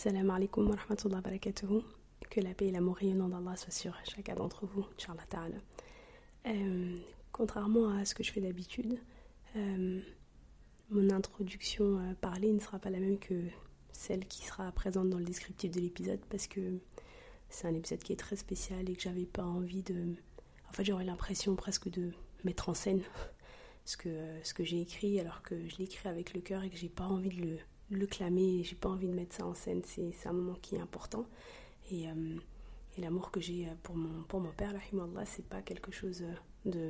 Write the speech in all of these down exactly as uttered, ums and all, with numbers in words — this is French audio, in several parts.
Salam alaikum wa rahmatullahi wa barakatuhu. Que la paix et l'amour et le nom d'Allah soient sur chacun d'entre vous, Inch'Allah ta'ala. Euh, contrairement à ce que je fais d'habitude, euh, mon introduction euh, parlée ne sera pas la même que celle qui sera présente dans le descriptif de l'épisode parce que c'est un épisode qui est très spécial et que j'avais pas envie de... En fait, j'aurais l'impression presque de mettre en scène ce que, ce que j'ai écrit alors que je l'ai écrit avec le cœur et que j'ai pas envie de le... le clamer, j'ai pas envie de mettre ça en scène, c'est, c'est un moment qui est important et, euh, et l'amour que j'ai pour mon, pour mon père, Allah, c'est pas quelque chose de,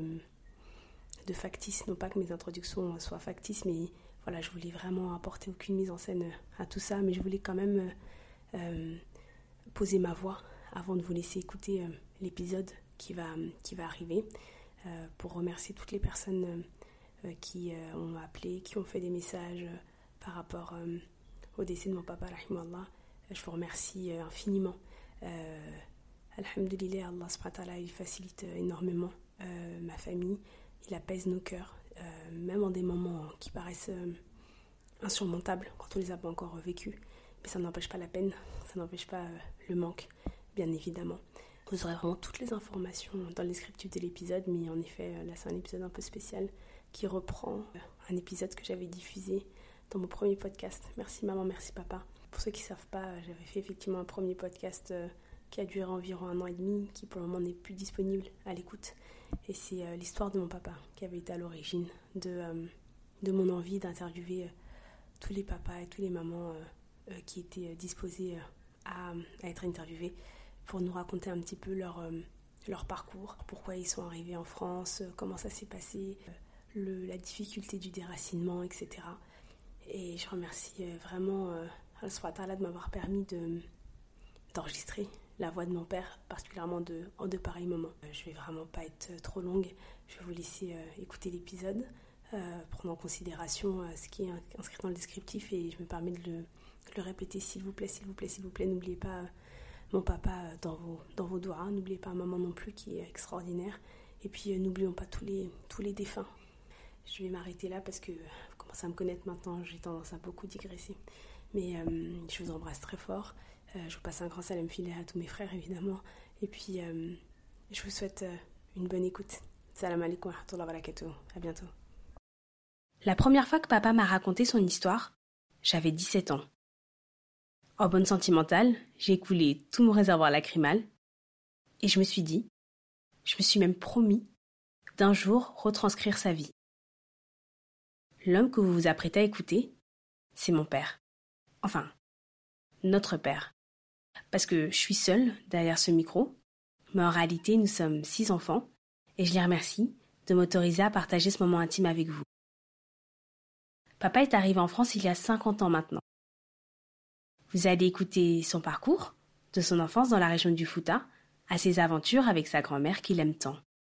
de factice, non pas que mes introductions soient factices, mais voilà, je voulais vraiment apporter aucune mise en scène à tout ça, mais je voulais quand même euh, poser ma voix avant de vous laisser écouter euh, l'épisode qui va, qui va arriver, euh, pour remercier toutes les personnes euh, qui euh, ont appelé, qui ont fait des messages euh, par rapport euh, au décès de mon papa, rahimahullah. Je vous remercie euh, infiniment. Euh, Alhamdulillah, Allah subhanahu wa ta'ala, il facilite euh, énormément euh, ma famille, il apaise nos cœurs, euh, même en des moments qui paraissent euh, insurmontables quand on les a pas encore vécus. Mais ça n'empêche pas la peine, ça n'empêche pas euh, le manque, bien évidemment. Vous aurez vraiment toutes les informations dans le descriptif de l'épisode, mais en effet, là c'est un épisode un peu spécial qui reprend un épisode que j'avais diffusé dans mon premier podcast. Merci maman, merci papa. Pour ceux qui ne savent pas, j'avais fait effectivement un premier podcast euh, qui a duré environ un an et demi, qui pour le moment n'est plus disponible à l'écoute. Et c'est euh, l'histoire de mon papa qui avait été à l'origine de, euh, de mon envie d'interviewer euh, tous les papas et tous les mamans euh, euh, qui étaient euh, disposés euh, à, à être interviewés pour nous raconter un petit peu leur, euh, leur parcours, pourquoi ils sont arrivés en France, euh, comment ça s'est passé, euh, le, la difficulté du déracinement, et cetera. Et je remercie vraiment euh, Allah subhanahu wa ta'ala de m'avoir permis de, d'enregistrer la voix de mon père, particulièrement de, en de pareils moments. Euh, je ne vais vraiment pas être trop longue, je vais vous laisser euh, écouter l'épisode, euh, prendre en considération euh, ce qui est inscrit dans le descriptif et je me permets de le, de le répéter, s'il vous plaît, s'il vous plaît, s'il vous plaît, n'oubliez pas euh, mon papa euh, dans vos, dans vos doigts, n'oubliez pas maman non plus qui est extraordinaire et puis euh, n'oublions pas tous les, tous les défunts. Je vais m'arrêter là parce que vous commencez à me connaître maintenant, j'ai tendance à beaucoup digresser. Mais euh, je vous embrasse très fort. Euh, je vous passe un grand salam filé à tous mes frères, évidemment. Et puis, euh, je vous souhaite euh, une bonne écoute. Salam alaikum wa rahmatullahi wa barakatuh. À bientôt. La première fois que papa m'a raconté son histoire, j'avais dix-sept ans. En bonne sentimentale, j'ai écoulé tout mon réservoir lacrymal. Et je me suis dit, je me suis même promis d'un jour retranscrire sa vie. L'homme que vous vous apprêtez à écouter, c'est mon père. Enfin, notre père. Parce que je suis seule derrière ce micro, mais en réalité, nous sommes six enfants et je les remercie de m'autoriser à partager ce moment intime avec vous. Papa est arrivé en France il y a cinquante ans maintenant. Vous allez écouter son parcours, de son enfance dans la région du Fouta, à ses aventures avec sa grand-mère qu'il aime tant.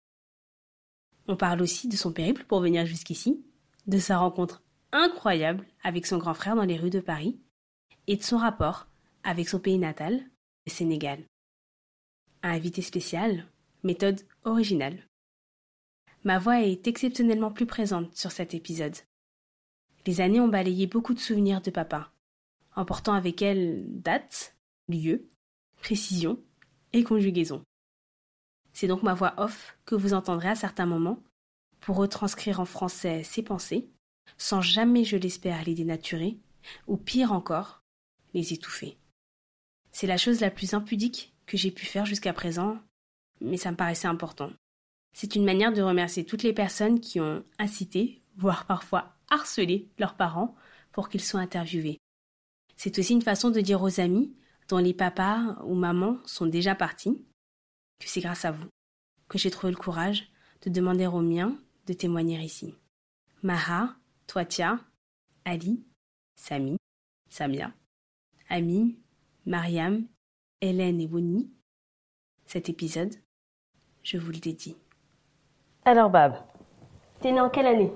On parle aussi de son périple pour venir jusqu'ici, de sa rencontre incroyable avec son grand frère dans les rues de Paris et de son rapport avec son pays natal, le Sénégal. Un invité spécial, méthode originale. Ma voix est exceptionnellement plus présente sur cet épisode. Les années ont balayé beaucoup de souvenirs de papa, emportant avec elles date, lieu, précision et conjugaison. C'est donc ma voix off que vous entendrez à certains moments pour retranscrire en français ses pensées, sans jamais, je l'espère, les dénaturer, ou pire encore, les étouffer. C'est la chose la plus impudique que j'ai pu faire jusqu'à présent, mais ça me paraissait important. C'est une manière de remercier toutes les personnes qui ont incité, voire parfois harcelé leurs parents pour qu'ils soient interviewés. C'est aussi une façon de dire aux amis, dont les papas ou mamans sont déjà partis, que c'est grâce à vous que j'ai trouvé le courage de demander aux miens de témoigner ici. Maha, Toatia, Ali, Sami, Samia, Ami, Mariam, Hélène et Woni. Cet épisode, je vous le dédie. Alors Bab, t'es né en quelle année?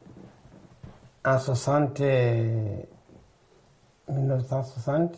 En soixante, mille neuf cent soixante,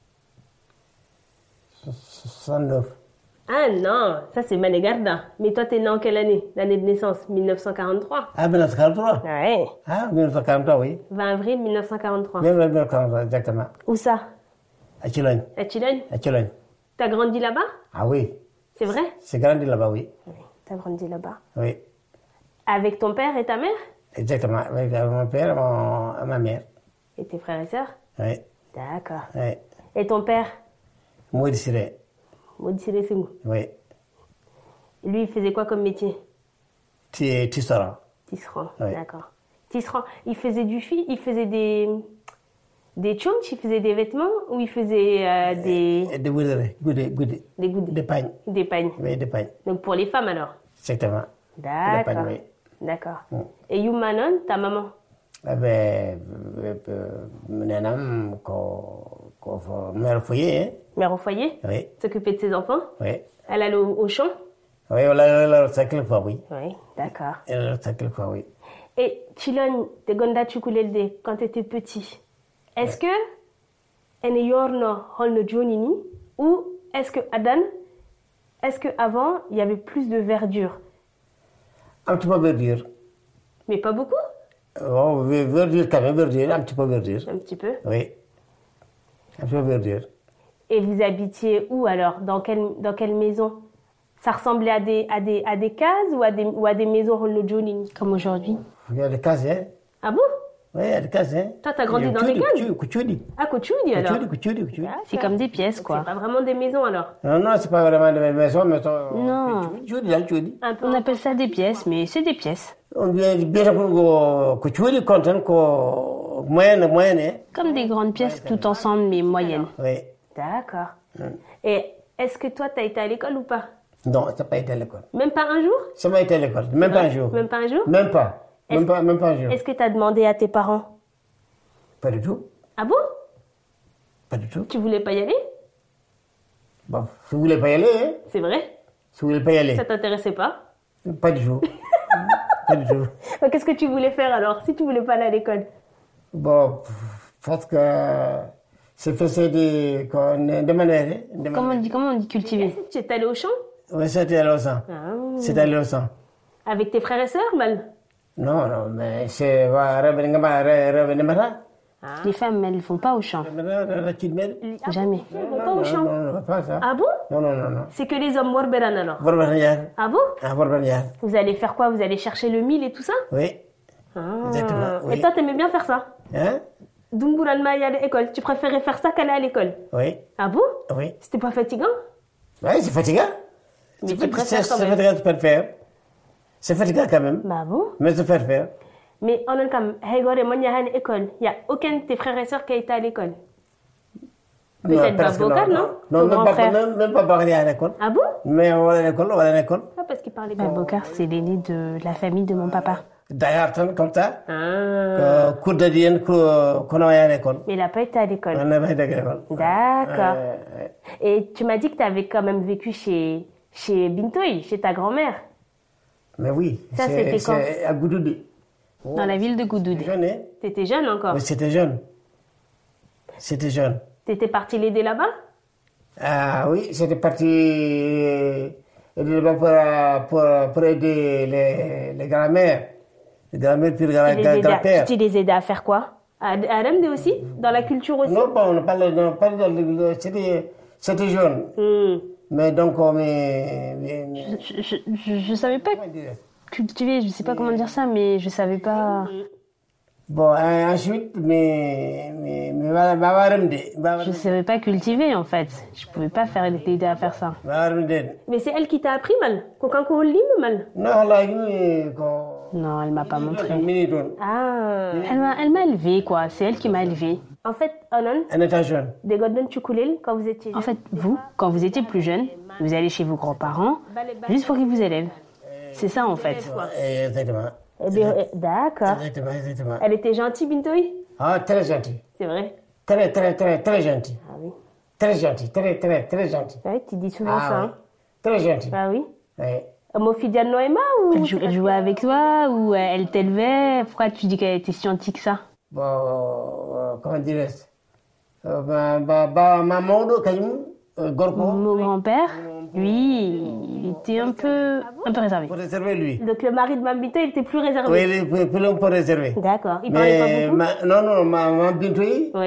soixante-neuf. Ah non, ça c'est Mané Garda. Mais toi t'es né en quelle année? L'année de naissance, mille neuf cent quarante-trois. Ah, mille neuf cent quarante-trois? Ouais. Ah, mille neuf cent quarante-trois, oui. vingt avril mille neuf cent quarante-trois. mille neuf cent quarante-trois, exactement. Où ça? À Chilogne. À Chilogne. À Chilogne. T'as grandi là-bas? Ah oui. C'est vrai? C'est grandi là-bas, oui. Oui. T'as grandi là-bas. Oui. Avec ton père et ta mère? Exactement. Avec mon père et mon, ma mère. Et tes frères et sœurs? Oui. D'accord. Oui. Et ton père? Moi, Siré. Maudit Siré Singou. Oui. Lui, il faisait quoi comme métier? Tisserand. Tisserand, Oui. d'accord. Tisserand, il faisait du fil, il faisait des... Des tchonks, il faisait des vêtements ou il faisait euh, des... Des goudets, goudets, goudets. Des goudets. Des pagnes. Des pagnes. Oui, des pagnes. Donc pour les femmes alors? Exactement. D'accord. Des pagnes, oui. D'accord. Mm. Et Youmanon, ta maman? Eh ben, Nenam, mère au foyer, hein. Mère au foyer? Oui. S'occuper de ses enfants? Oui. Elle allait au, au champ? Oui, elle a le fois, oui. Oui, d'accord. Elle a le fois, oui. Et Chilogne, te gonda chukulelde quand tu étais petit, est-ce que en yorno holno jonini ou est-ce que Adan, est-ce que avant il y avait plus de verdure? Un petit peu verdure. Mais pas beaucoup? Oh, verdure quand même, verdure, un petit peu verdure. Un petit peu. Oui. Un petit peu verdure. Et vous habitiez où alors? Dans quelle, dans quelle maison? Ça ressemblait à des, à des, à des cases ou à des, ou à des maisons holno jonini comme aujourd'hui? Il y a des cases, hein. Ah bon? Oui, il y a des cases, hein. Toi, t'as grandi dans des cases? Kuchudi. Ah, Kochoudi alors? Kuchudi, kuchudi, kuchudi. C'est comme des pièces, quoi. C'est pas vraiment des maisons alors? Non, non, c'est pas vraiment des maisons, mais c'est... Non. Kuchudi, là, kuchudi. Un peu. On appelle ça des pièces, mais c'est des pièces. On vient bien pour kuchudi, content, ko moyenne, moyenne, hein. Comme des grandes pièces tout ensemble, mais moyennes. Oui. D'accord. Et est-ce que toi, t'as été à l'école ou pas? Non, ça n'a pas été à l'école. Même pas un jour? Ça m'a été à l'école, même pas un jour. Même pas un jour? Même pas. Même Est-ce- pas, même pas un jour. Est-ce que tu as demandé à tes parents? Pas du tout. Ah bon? Pas du tout. Tu voulais pas y aller? Bon, si vous voulez pas y aller, hein. C'est vrai? Si vous voulez pas y aller. Ça t'intéressait pas? Pas du tout. Pas du tout. Mais qu'est-ce que tu voulais faire alors, si tu voulais pas aller à l'école? Bon, parce que c'est fait des, de manière, hein, de Comment on manière. dit, comment on dit cultiver? Tu es allé au champ? Oui, c'était à l'océan. Ah. C'était à l'océan. Avec tes frères et sœurs, Mal? Non, non, mais c'est... revenir à Les femmes, elles ne vont pas au champ. Jamais. Ils vont pas au champ? Non, non, pas ça. Ah bon? Non, non, non, non. C'est que les hommes Warberan alors? Vorbaniyar. Ah bon? Ah, Vorbaniyar. Vous allez faire quoi? Vous allez chercher le mil et tout ça? Oui. Ah. Exactement, oui. Et toi, t'aimais bien faire ça? Hein? Dumburan Maya à l'école. Tu préférais faire ça qu'aller à l'école? Oui. Ah bon? Oui. C'était pas fatigant? Oui, c'est fatigant. Mais C'est tu fat- préfères c'est- quand c'est même. fatigant de faire faire. C'est fatigant quand même. Bah bon? Mais de faire faire. Mais on a comme, Hegore, moi, à l'école. Il n'y a aucun de tes frères et sœurs qui a été à l'école. Peut-être presque Babocar, non? Non, Ton même grand pas, frère. même, même pas parler à l'école. Ah bon? Mais on va à l'école, on va à l'école. Ah, parce qu'il parlait pas. Babocar, c'est l'aîné de la famille de mon papa. D'ailleurs, comme ça, Ah. euh, cours de dienne, qu'on va à l'école. Mais il n'a pas été à l'école. On n'a pas été à l'école. D'accord. Euh, euh, Et tu m'as dit que tu avais quand même vécu chez, chez Bintoy, chez ta grand-mère. Mais oui. Ça, c'est- c'était quand? c'est à Goudoudi. Dans la ville de Goudoud. Jeune, hein? Tu étais jeune encore. Mais c'était jeune. C'était jeune. Tu étais parti l'aider là-bas? Ah oui, c'était parti euh, pour, pour, pour aider les, les grands-mères. Les grands-mères puis les Tu les aidais à- grands-pères. tu les aidais à faire quoi? À, à Remde aussi? Dans la culture aussi? Non, bon, on parle, on parle de, c'était, c'était jeune. Hmm. Mais donc, on mais, mais, mais- Je, je, je, je savais pas comment dire? cultiver, je sais pas comment dire ça, mais je savais pas. Bon, euh, ensuite, mais, mais, mais, va, va, va, remde, va, Je savais pas cultiver en fait. Je pouvais pas faire l'aider à faire ça. va, remde. Mais c'est elle qui t'a appris mal? Kokanko Lim mal? Non, là, il ko, Non, elle m'a pas montré. minute, Ah. Elle m'a, elle m'a élevée quoi. C'est elle qui m'a élevée. En fait, Onon, un état jeune. des Golden Chukulel, quand vous étiez En jeune, fait, vous, quand vous étiez plus jeune, vous allez chez vos grands-parents juste pour qu'ils vous élèvent. C'est ça en fait. Exactement. eh bien, eh, d'accord. Exactement, exactement. Elle était gentille, Bintoy? Ah, très gentil. C'est vrai? Très, très, très, très gentil. Ah oui. Très gentil, très, très, très gentil. Ouais, tu dis souvent ça. Ah, Hein? oui. Très gentil. Ah oui? Oui. Mofidia Noema ou? Elle, jou- elle jouait avec toi ou euh, elle t'élevait? Pourquoi tu dis qu'elle était si gentille que ça? Bon, euh, comment dirais-je euh, bah, bah, bah, ma Maodo, Kayim, euh, Gorko, Mon grand-père, lui, il était un peu, un peu réservé. pour réserver lui. Donc le mari de Mambito, il était plus réservé. Oui, il est plus, plus long pour réserver. D'accord. Il parlait Mais, pas beaucoup? ma, non, non, ma, ma Bintoui, Oui.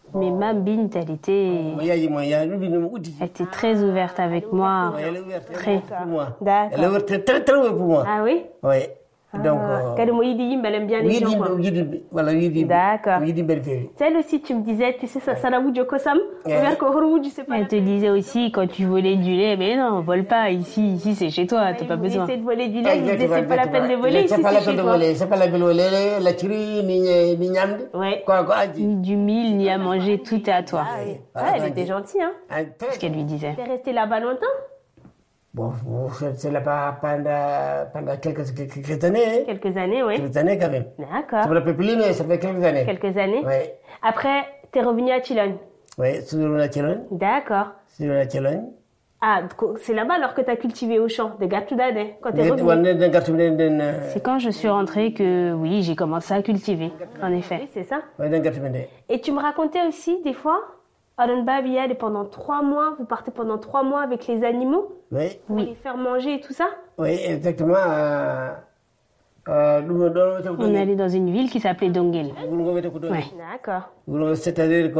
Mais ma Bint, elle était, elle était très ouverte avec moi. Très. Pour moi. D'accord. Elle est ouverte très très ouverte pour moi. Ah oui? Oui. Donc. Kadi mo yidi yimɓe, elle aime bien les gens, quoi. Voilà, yidi. D'accord. Yidi belle fille. Celle aussi, tu me disais, tu sais, ça, ça la woujo kosam. Regarde ko horo je sais pas. Elle te disait aussi, quand tu volais du lait, mais non, on vole pas ici, ici c'est chez toi, t'as pas besoin. Essayer de voler du lait, il disait, c'est pas la peine de voler, ici c'est chez toi. C'est pas la peine de voler, la tiri, ni ni nyamde. Ouais. Quoi, quoi, Ni du mille, ni à manger, tout est à toi. Ah, oui. Ah, elle était gentille, hein. C'est ce qu'elle lui disait. T'es restée là-bas longtemps? Bon, c'est là-bas pendant, pendant quelques, quelques années. Quelques années, oui. Quelques années quand même. D'accord. Ça me rappelle plus, mais ça fait quelques années. Quelques années. Oui. Après, t'es revenu à Chilon. Oui, sur la Chilon. D'accord. Sur la Chilon. Ah, c'est là-bas alors que t'as cultivé au champ, de Gatudade, quand t'es revenu. C'est quand je suis rentrée que, oui, j'ai commencé à cultiver, en effet. Oui, c'est ça. Oui, et tu me racontais aussi, des fois, Babiade, pendant trois mois, vous partez pendant trois mois avec les animaux. Oui. Pour les faire manger et tout ça. Oui, exactement. Euh, euh, on est allé dans une ville qui s'appelait Dongel. Oui. D'accord. C'est-à-dire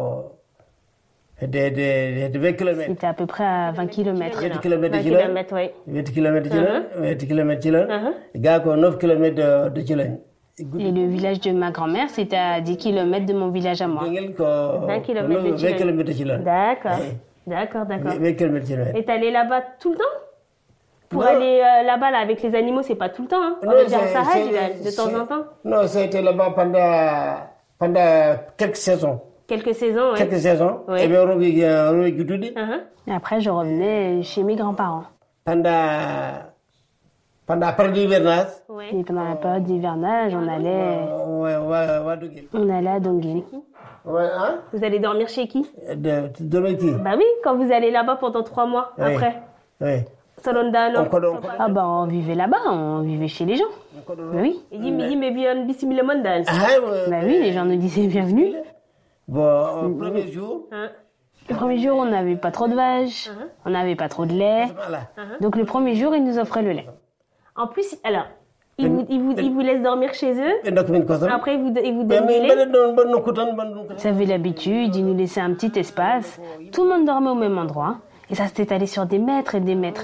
que de, de, de vingt kilomètres. C'était à peu près à vingt kilomètres. vingt kilomètres de Chilon. Oui. vingt kilomètres de Chilon. vingt kilomètres de Chilon. Il y a neuf kilomètres de Chilon. Et le village de ma grand-mère, c'était à dix kilomètres de mon village à moi. vingt kilomètres de Chilon. D'accord. D'accord, d'accord. vingt kilomètres de Chilon. Et t'allais là-bas tout le temps? Pour non. aller euh, là-bas là, avec les animaux, c'est pas tout le temps. Hein. On non, est déjà à Sahaj, de temps en temps. Non, c'était là-bas pendant, pendant quelques saisons. Quelques saisons, oui. Quelques saisons. Oui. Et bien, on revenait tout dit. Et après, je revenais chez mes grands-parents. Pendant... Pendant la période d'hivernage. Oui. Et pendant la période d'hivernage, on allait... Ouais, ouais, ouais, on allait à Dongel. Ouais, hein? Vous allez dormir chez qui? De, de qui? Bah oui, quand vous allez là-bas pendant trois mois, oui. Après. Oui. Salondano. Ah bah on vivait là-bas, on vivait chez les gens. Bah oui. Et dit, mais mais bien, bismillah mondan. Bah oui, les gens nous disaient bienvenue. Bon, au premier jour... Hein? Le premier jour, on n'avait pas trop de vaches, uh-huh. on n'avait pas trop de lait. Uh-huh. Donc le premier jour, ils nous offraient le lait. En plus, alors, ils vous, ils vous, ils vous laissent dormir chez eux. Après, ils vous, ils vous donnent du lait. Ils avaient l'habitude, ils nous laissaient un petit espace. Tout le monde dormait au même endroit. Et ça s'était allé sur des mètres et des mètres.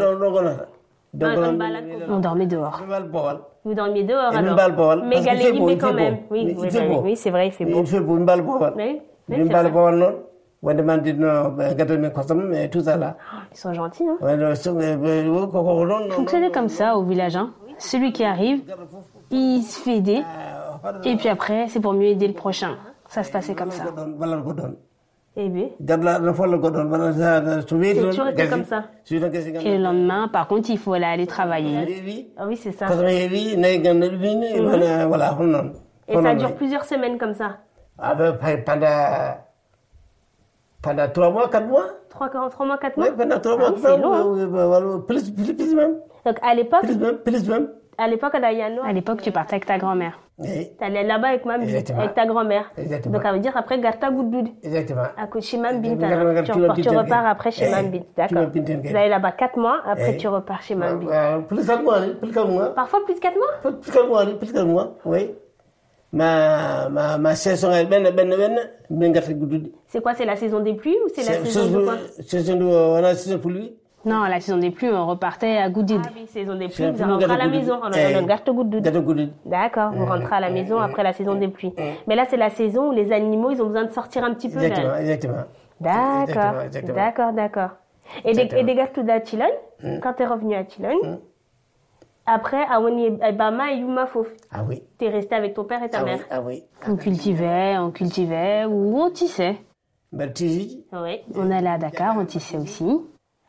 Mmh. On dormait dehors. Vous dormiez dehors alors? Mais galéré quand même. Oui, oui, oui, oui, c'est vrai, il fait beau. Il fait beau, il fait beau. Oui, oui, c'est vrai. Ils sont gentils, hein? Fonctionnait comme ça au village, hein. Celui qui arrive, il se fait aider, et puis après, c'est pour mieux aider le prochain. Ça se passait comme ça. Et bien? C'est toujours été comme ça. Et le lendemain, par contre, il faut aller travailler. Ah oui, c'est ça. Mmh. Et ça dure plusieurs semaines comme ça? Ah ben, pendant... Pendant trois mois, quatre mois. Trois, trois mois, quatre mois? Oui, pendant trois mois, quatre mois. C'est long. Plus, plus, plus même. Donc à l'époque. Plus même, plus même. À l'époque, à l'époque, tu partais avec ta grand-mère. Oui. Tu allais là-bas avec Mam Bint, avec ta grand-mère. Exactement. Donc ça veut dire après Garta Gouddoud. Exactement. À côté chez Mam Bint. Tu, repars, tu repars après chez Mam Bint. D'accord. Vous allez là-bas quatre mois, après tu repars chez Mam Bint. Plus quatre mois, plus quatre mois. Parfois plus de quatre mois? Plus quatre mois, plus quatre mois, oui. Ma, ma, ma saison est ben, ben, ben, ben, Garta Gouddoud. C'est quoi, c'est la saison des pluies ou c'est la saison de quoi? Saison de, on a la saison pour lui. Non, la saison des pluies, on repartait à Gouddoud. Ah oui, saison des pluies, vous rentrez à la maison. On a Garta Gouddoud. D'accord, vous rentrez à la maison après la saison des pluies. Mais là, c'est la saison où les animaux, ils ont besoin de sortir un petit peu. Exactement, exactement. D'accord, d'accord, d'accord. Et des Gartouda à Chilon, quand tu es revenu à Chilon, après, à Bama et Yuma Fof. Ah oui. Tu es resté avec ton père et ta ah mère. Oui, ah oui. On cultivait, on cultivait, ou on tissait. Ben, tissait. Oui. On allait à Dakar, on tissait aussi.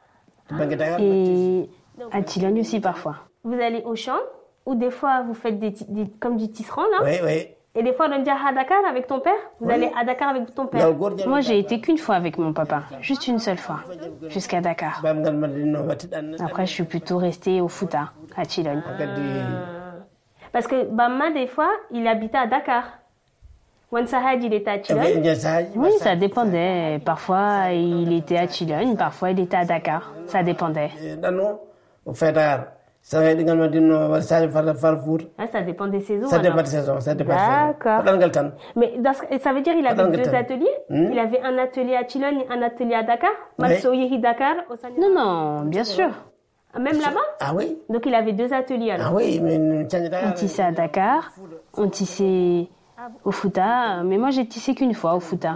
Et à Chilon aussi parfois. Vous allez au champ, ou des fois vous faites des, des, comme du tisserand là. Oui, oui. Et des fois on dit à Dakar avec ton père. Vous oui. allez à Dakar avec ton père. Moi j'ai été qu'une fois avec mon papa, juste une seule fois, jusqu'à Dakar. Après je suis plutôt restée au Fouta, à Chilon. Ah. Parce que Bama des fois il habitait à Dakar. Wansahad, il était à Chilon. Oui, ça dépendait. Parfois, il était à Chilon, parfois, il était à Dakar. Ça dépendait. Ça va également dire ça va faire four. Ah, ça dépend des saisons. Ça alors. dépend des saisons, ça dépend D'accord. des saisons. Mais dans ce, ça veut dire qu'il avait deux ateliers. Hmm? Il avait un atelier à Chilone, un atelier à Dakar. Oui. Dakar. Non, non, bien sûr. Même là-bas? Ah oui. Donc il avait deux ateliers alors. Ah oui, mais on tissait à Dakar, on tissait au Fouta, mais moi j'ai tissé qu'une fois au Fouta.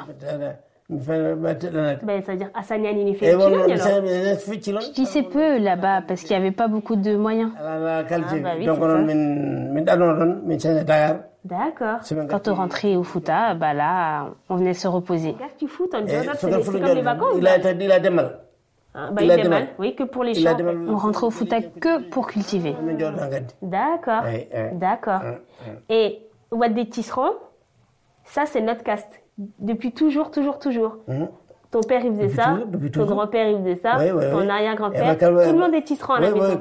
Ben, ça veut dire Hassan Yanni il fait Chilone alors. Je tissais peu là-bas parce qu'il n'y avait pas beaucoup de moyens. Ah, bah oui, c'est ça. D'accord. Quand on rentrait au Fouta, bah là, on venait se reposer. Tu foot, on c'est comme les vacances. Il a il a démal. Ah, bah, il a démal, oui, que pour les champs. On rentrait au Fouta que pour cultiver. D'accord. D'accord. Et Wadé Tisseron, ça c'est notre caste. Depuis toujours, toujours, toujours. Mmh. Ton père il faisait depuis ça, toujours, ton grand-père il faisait ça, oui, oui, ton oui. arrière-grand-père, tout le monde est tisserand à la maison.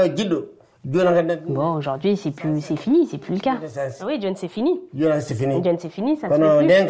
Bon, aujourd'hui c'est plus, c'est fini, c'est plus le cas. Ah oui, John c'est fini. John c'est fini. John c'est fini, ça se fait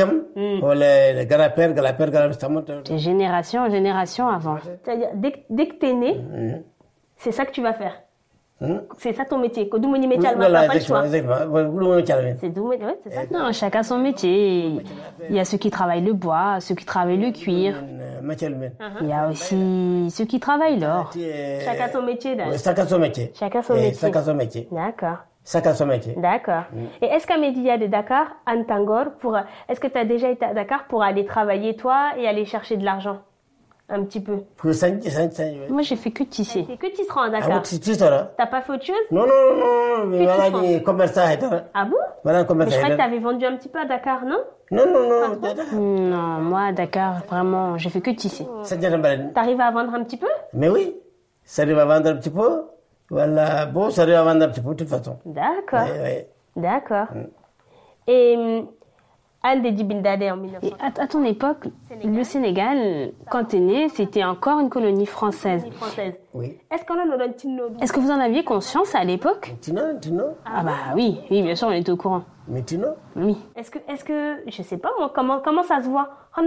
plus. C'est génération en génération avant. C'est-à-dire dès, dès que t'es né, mmh. c'est ça que tu vas faire. Hum? C'est ça ton métier. Que métier métier voilà, pas le choix. C'est ouais, c'est ça. Non, chacun son métier. Il y a ceux qui travaillent le bois, ceux qui travaillent le cuir. Il y a aussi ceux qui travaillent l'or. Chacun son métier. Là. Chacun son métier. Chacun son métier. Chacun son métier. D'accord. Chacun son métier. D'accord. Et est-ce qu'à Média de Dakar, Antangor, pour, est-ce que tu as déjà été à Dakar pour aller travailler toi et aller chercher de l'argent? Un petit peu. Moi, j'ai fait que tisser. C'est que tisserand à Dakar. Ah, t'as pas fait autre chose? Non, non, non, non. Voilà, commerçant. Ah bon? Voilà, commerçant. Mais je croyais que t'avais vendu un petit peu à Dakar, non? Non, non, non. Non, moi, à Dakar, vraiment, j'ai fait que tisser. T'arrives à vendre un petit peu? Mais oui. Ça arrive à vendre un petit peu. Voilà. Bon, ça arrive à vendre un petit peu, de toute façon. D'accord. Oui, oui. D'accord. Mm. Et... Et à, à ton époque, Sénégal. Le Sénégal, quand tu es né, c'était encore une colonie française. Oui. Est-ce, Est-ce que vous en aviez conscience à l'époque? Ah bah oui, oui, bien sûr, on était au courant. Mais tu know? Oui. Est-ce que, est-ce que, je sais pas moi, comment, comment ça se voit?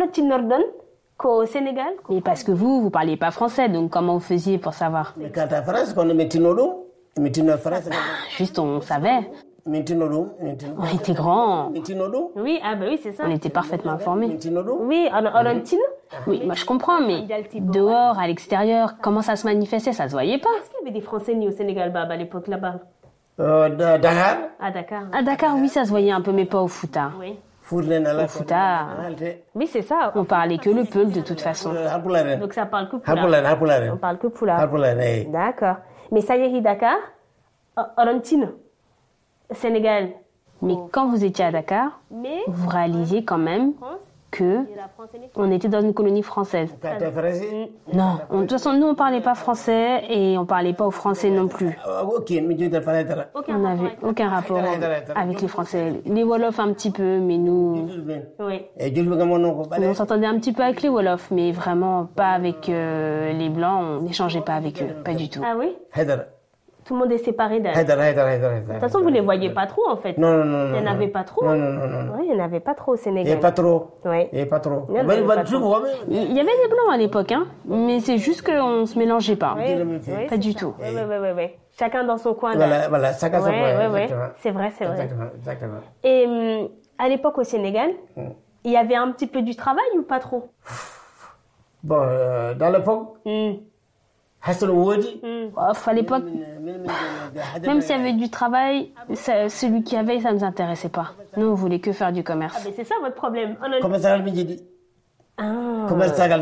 Qu'au Sénégal? Mais parce que vous, vous parliez pas français, donc comment vous faisiez pour savoir? Mais quand à France, quand on met Tinoro, mais Tinoro France. Juste, on savait. On était grands. Oui, ah bah oui, c'est ça. On était parfaitement informés. Oui, en Argentine. Oui, moi je comprends, mais dehors, à l'extérieur, comment ça se manifestait, ça se voyait pas. Est-ce qu'il y avait des Français nés au Sénégal bah, à l'époque là-bas? euh, Dakar. À Dakar. À Dakar, oui, ça se voyait un peu, mais pas au Fouta. Oui. Au Fouta, oui, c'est ça. On parlait que le peul de toute façon. Donc ça parle que Poula. On parle que Poula. D'accord. Mais ça y est, Dakar, Argentine. Sénégal. Mais quand vous étiez à Dakar, mais vous réalisiez quand même que on était dans une colonie française. Non, on, de toute façon, nous on parlait pas français et on parlait pas aux Français non plus. On n'avait aucun rapport avec les Français. Les Wolofs un petit peu, mais nous, oui. On s'entendait un petit peu avec les Wolofs, mais vraiment pas avec euh, les Blancs. On n'échangeait pas avec eux, pas du tout. Ah oui. Tout le monde est séparé d'elle. De toute façon, vous ne les voyez pas trop, en fait. Non, non, non. Il n'y en avait pas trop. Non, non, non, non. Oui, il n'y en avait pas trop au Sénégal. Il n'y avait pas trop. Oui. Il n'y avait pas trop. Il y avait, pas trop. Il y avait des Blancs à l'époque, hein. Mais c'est juste qu'on ne se mélangeait pas. Oui, oui, pas du ça. tout. Oui, oui, oui, oui, oui. Chacun dans son coin. Voilà, là. voilà, chacun son oui, coin. Oui, oui. C'est vrai, c'est vrai. Exactement, exactement. Et hum, à l'époque, au Sénégal, mm. il y avait un petit peu du travail ou pas trop? Bon, euh, dans l'époque... Mm. Mmh. À l'époque, même s'il y avait du travail, ça, celui qui avait, ça ne nous intéressait pas. Nous, on voulait que faire du commerce. Ah, mais c'est ça votre problème. A... Ah.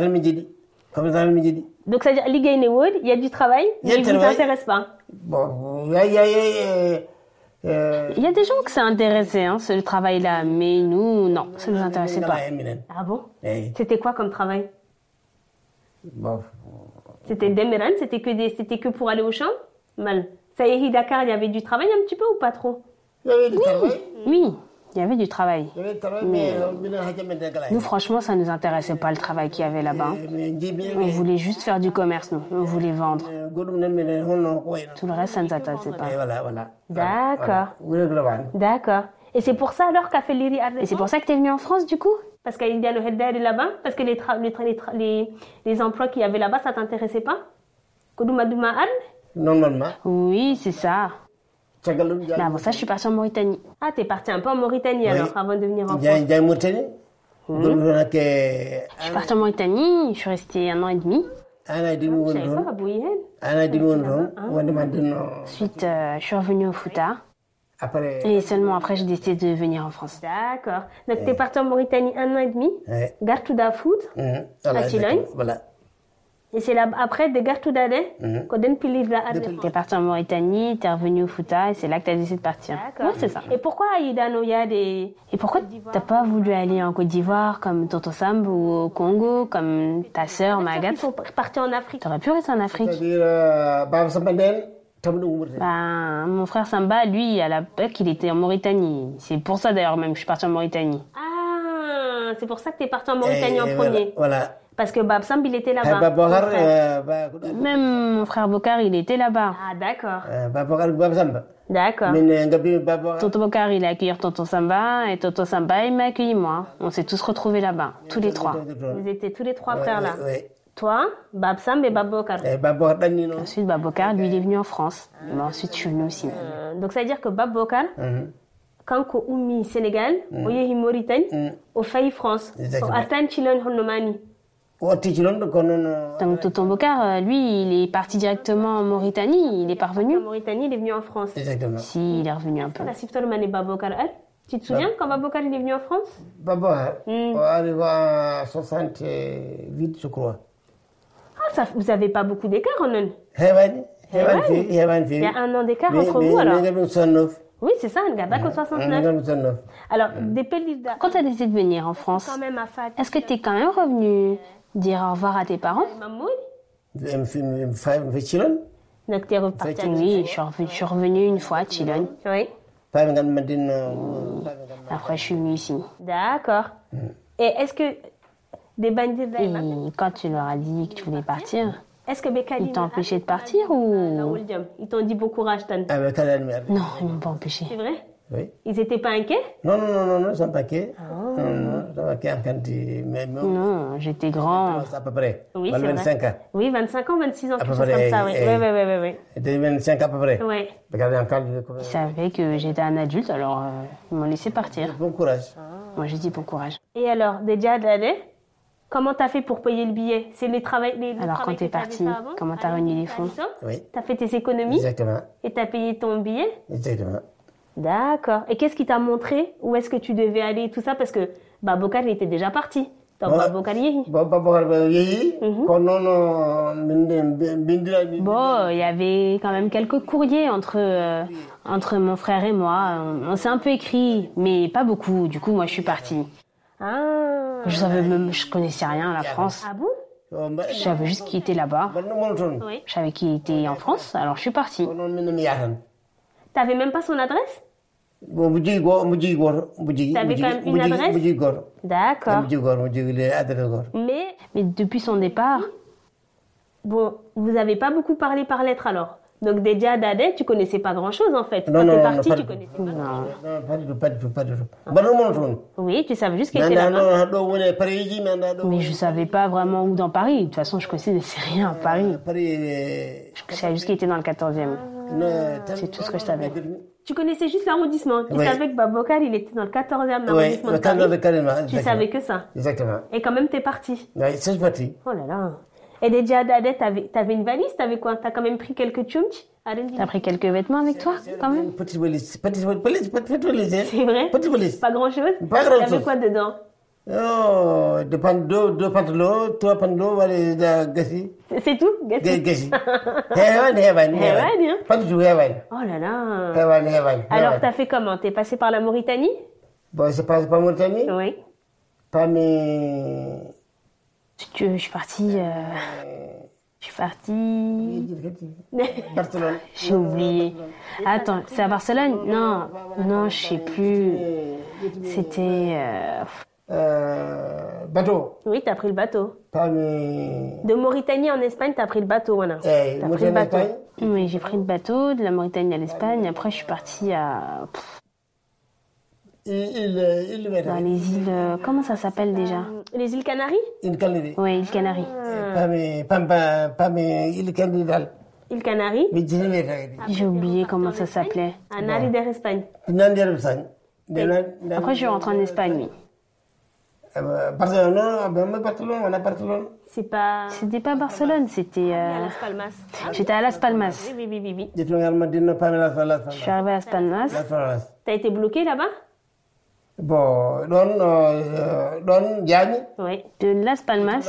Donc, c'est-à-dire, il y a du travail, mais il ne vous intéresse pas. Bon, il y a, y a, y a, euh... il y a des gens que ça intéressait, hein, ce travail-là, mais nous, non, ça ne nous intéressait pas. Ah bon? C'était quoi comme travail? Bon. C'était Demeran, c'était que, des, c'était que pour aller au champ? Mal. Ça y est, Dakar, il y avait du travail un petit peu ou pas trop? Il y avait du oui. travail. Oui, il y avait du travail. Il y avait du travail, mais mais... Nous, franchement, ça ne nous intéressait pas le travail qu'il y avait là-bas. On voulait juste faire du commerce, nous. On voulait vendre. Tout le reste, ça ne nous intéressait pas. Voilà, voilà. D'accord. Voilà. D'accord. Et c'est pour ça alors qu'a fait l'Iri Arde. Et c'est pour ça que tu es venu en France du coup? Parce qu'il y a le header là-bas? Parce que les, tra- les, tra- les, tra- les, les emplois qu'il y avait là-bas, ça t'intéressait pas? Kodouma Douma Arde? normalement. Oui, c'est ça. Cagaloum, Mais avant ça, je suis partie en Mauritanie. Ah, t'es parti un peu en Mauritanie Oui. alors, avant de venir en J'ai France. j'ai Mauritanie. Donc, Je suis partie en Mauritanie, je suis restée un an et demi. un an et demi Je woni savais pas, toon. Abou Yehel. Un an et demi woni toon. Wondema dinno. Ensuite, euh, je suis revenue au Fouta. Après. Et seulement après, j'ai décidé de venir en France. D'accord. Donc, t'es parti en Mauritanie un an et demi. Ouais. Gartouda Foot. Mhm. Voilà, À Chilogne. exactement. Voilà. Et c'est là, après de Gartouda, Mhm. qu'on donne pilir la T'es partie en Mauritanie, t'es revenue au Fouta et c'est là que t'as décidé de partir. D'accord. Ouais, c'est ça. Et pourquoi Aïda Noyad et... Et pourquoi t'as pas voulu aller en Côte d'Ivoire comme Tonton Samb ou au Congo comme ta sœur Ils Magat? sont partis en Afrique. T'aurais pu rester en Afrique. C'est-à-dire, euh, Baba Samba Ndéne, Tamou Mauritanie. Ben, mon frère Samba, lui, à la P E C, il était en Mauritanie. C'est pour ça d'ailleurs même que je suis partie en Mauritanie. Ah, c'est pour ça que t'es parti en Mauritanie Et en premier. Voilà. voilà. Parce que Bab Samb, il était Eh, là-bas. Babakar, ton frère. euh, Ba- Même mon frère Bokar, il était là-bas. Ah, d'accord. euh, Babakar, Baba Samba. D'accord. Mais euh, Ngabi Babakar. Tonton Bokar, il a accueilli Tonton Samba et Tonton Samba, il m'a accueilli moi. On s'est tous retrouvés là-bas, tous les trois. Vous étiez tous les trois Ouais, frères là. ouais, ouais. Toi, Bab Samb et Bab Bokar. Eh, Babakar Dani, non. Ensuite, bah, Bokar, lui, il est venu en France. Et moi, ensuite, je suis venue aussi. Euh, donc ça veut dire que Bab Bokar, Mhm. quand ko ummi Sénégal, au yehi Mauritanie, Mhm. au failli France. Exactement. So artan chilon honnomani. Wotti ci non ko non. Donc, Tonton Bokar, euh, lui, il est parti directement en Mauritanie. Il est pas En revenu. Mauritanie, il est venu en France. Exactement. Si, il est revenu un peu. La Siftor Mané Bab Bokar Al. Tu te souviens quand Bab Bokar il est venu en France? Babakar, Mm. on arrive à soixante-huit, je crois. Ah, ça, vous avez pas beaucoup d'écart en un. Hewan, Hewan Hewan. fi, Hewan fi. Il y a un an d'écart Mais- entre mais- vous alors. mais Ngabi soixante-neuf. Oui, c'est ça, un gars d'accord soixante-neuf. Ngabi soixante-neuf. Alors, des Pelida. Quand tu as décidé de venir en France, Quand même à Fat. est-ce que tu es quand même revenu dire au revoir à tes parents? Mamoud. Em fi em fa em fi Chilon. Donc, t'es reparti à Oui, je suis revenue, je suis revenue une fois à Chilogne. Oui. Fa ngam madin. Après, je suis venue ici. D'accord. Et est-ce que des bandits Et quand tu leur as dit que tu voulais partir, est-ce que Bekali ils t'ont empêché de partir ou... Ils t'ont dit bon courage, Tan. Avec Kalan Mer. Non, ils m'ont pas empêché. C'est vrai? Oui. Ils étaient pas inquiets? Non, non, non, non, non, sans paquet. Non, non, sans paquet en quantité. Mais non, Non, j'étais grand. à peu près. Oui, Voilà, c'est vingt-cinq vrai. ans. Oui, vingt-cinq ans, vingt-six ans, À quelque peu chose près, comme ça, oui. eh, Oui, oui, oui, oui. C'était vingt-cinq à peu près. Oui. Regardez en calme. Ils savaient que j'étais un adulte, alors euh, ils m'ont laissé partir. Bon courage. Moi, j'ai dit bon courage. Et alors, déjà de l'année, comment t'as fait pour payer le billet? C'est les travail, les, le Alors, travail quand t'es que t'avais parti, fait avant? comment t'as Avec réuni les les fonds? habitants? Oui, T'as fait tes économies exactement. et t'as payé ton billet? Exactement. D'accord. Et qu'est-ce qui t'a montré où est-ce que tu devais aller, tout ça? Parce que bah, Bokar, il était déjà parti. Donc, Ouais. bah, Bokar, yehi. Bon, Babakar ba yehi. Ko non bindira mi. Bon, il y avait quand même quelques courriers entre, euh, entre mon frère et moi. On, on s'est un peu écrit, mais pas beaucoup. Du coup, moi, je suis partie. Ah. Je savais même, je connaissais rien à la France. Ah bon? Je savais juste qui était là-bas. Bon, mon ton. Oui. Je savais qui était en France, alors je suis partie. Ko non min mi yatan. T'avais même pas son adresse? Bon, mu jigi go, mu jigi gor, mu jigi. T'avais quand même une adresse? Mu jigi gor. D'accord. Mu jigi gor, mu jigi les adresse gor. Mais, Mais depuis son départ, bon, vous avez pas beaucoup parlé par lettre alors? Donc déjà, Dadé, tu connaissais pas grand-chose en fait. Non, Quand non, t'es non, parti, pas tu du connaissais non. Non, pas du tout, pas du tout, pas du tout. Bon, mon ton. Oui, tu savais juste qu'il était Nanda là-bas. no do wone Paris mais nanda do. Mais je savais pas vraiment où dans Paris. De toute façon, je connaissais rien à Paris. Paris. Je savais juste qu'il était dans le quatorzième. C'est tout ce que je savais. Tu connaissais juste l'arrondissement. Tu Oui. savais que Babokar, il était dans le quatorzième Oui, arrondissement le de Paris. cadre de carrément. Tu savais que ça. Exactement. Et quand même, t'es parti. Oui, c'est parti. Oh là là. Et déjà, Dadé, t'avais, t'avais une valise, t'avais quoi? T'as quand même pris quelques tchumch? T'as pris quelques vêtements avec toi, quand même? Petite valise, petite valise, petite valise. hein. C'est vrai? Petite valise. Pas grand-chose? Pas grand-chose. T'avais quoi dedans? Oh, deux, pan- deux, deux pantalons, trois pantalons, voilà, da gassi. C'est c'est tout? Gassi. Gassi. Hewan, hewan, Hewan, hein. hewan. Pas du tout hewan. Oh là là. Hewan, hewan. Alors, hewan. t'as fait comment? T'es passé par la Mauritanie? Bon, c'est pas, c'est pas Mauritanie. Oui. Pas mes. Si tu veux, je suis partie... euh, Je suis partie... Barcelone. J'ai oublié. Attends, c'est à Barcelone? Non, non, je sais plus. C'était... euh, Euh, bateau. Oui, t'as pris le bateau. Pas mes. De Mauritanie en Espagne, t'as pris le bateau, voilà. Eh, T'as pris le Mauritanie, bateau. Espagne. Oui, j'ai pris le bateau de la Mauritanie à l'Espagne. Après, je suis partie à... pff, Il, il, il le dans les îles... euh, Comment ça s'appelle déjà? Les îles Canaries? Il Canaries. Oui, îles Canaries. Pas mes, pas, pas, pas mes, il Canaries. Îles Canaries. J'ai oublié comment ça s'appelait. À Narider, Espagne. Après, je suis rentrée en Espagne, oui. C'est pas... C'était pas Barcelone, c'était... À Euh... Las Palmas. J'étais à Las Palmas. Oui, oui, oui, oui. Je suis arrivée à Las Palmas. T'as été bloqué là-bas? Bon, don, euh, don, Diagne. Oui. De Las Palmas,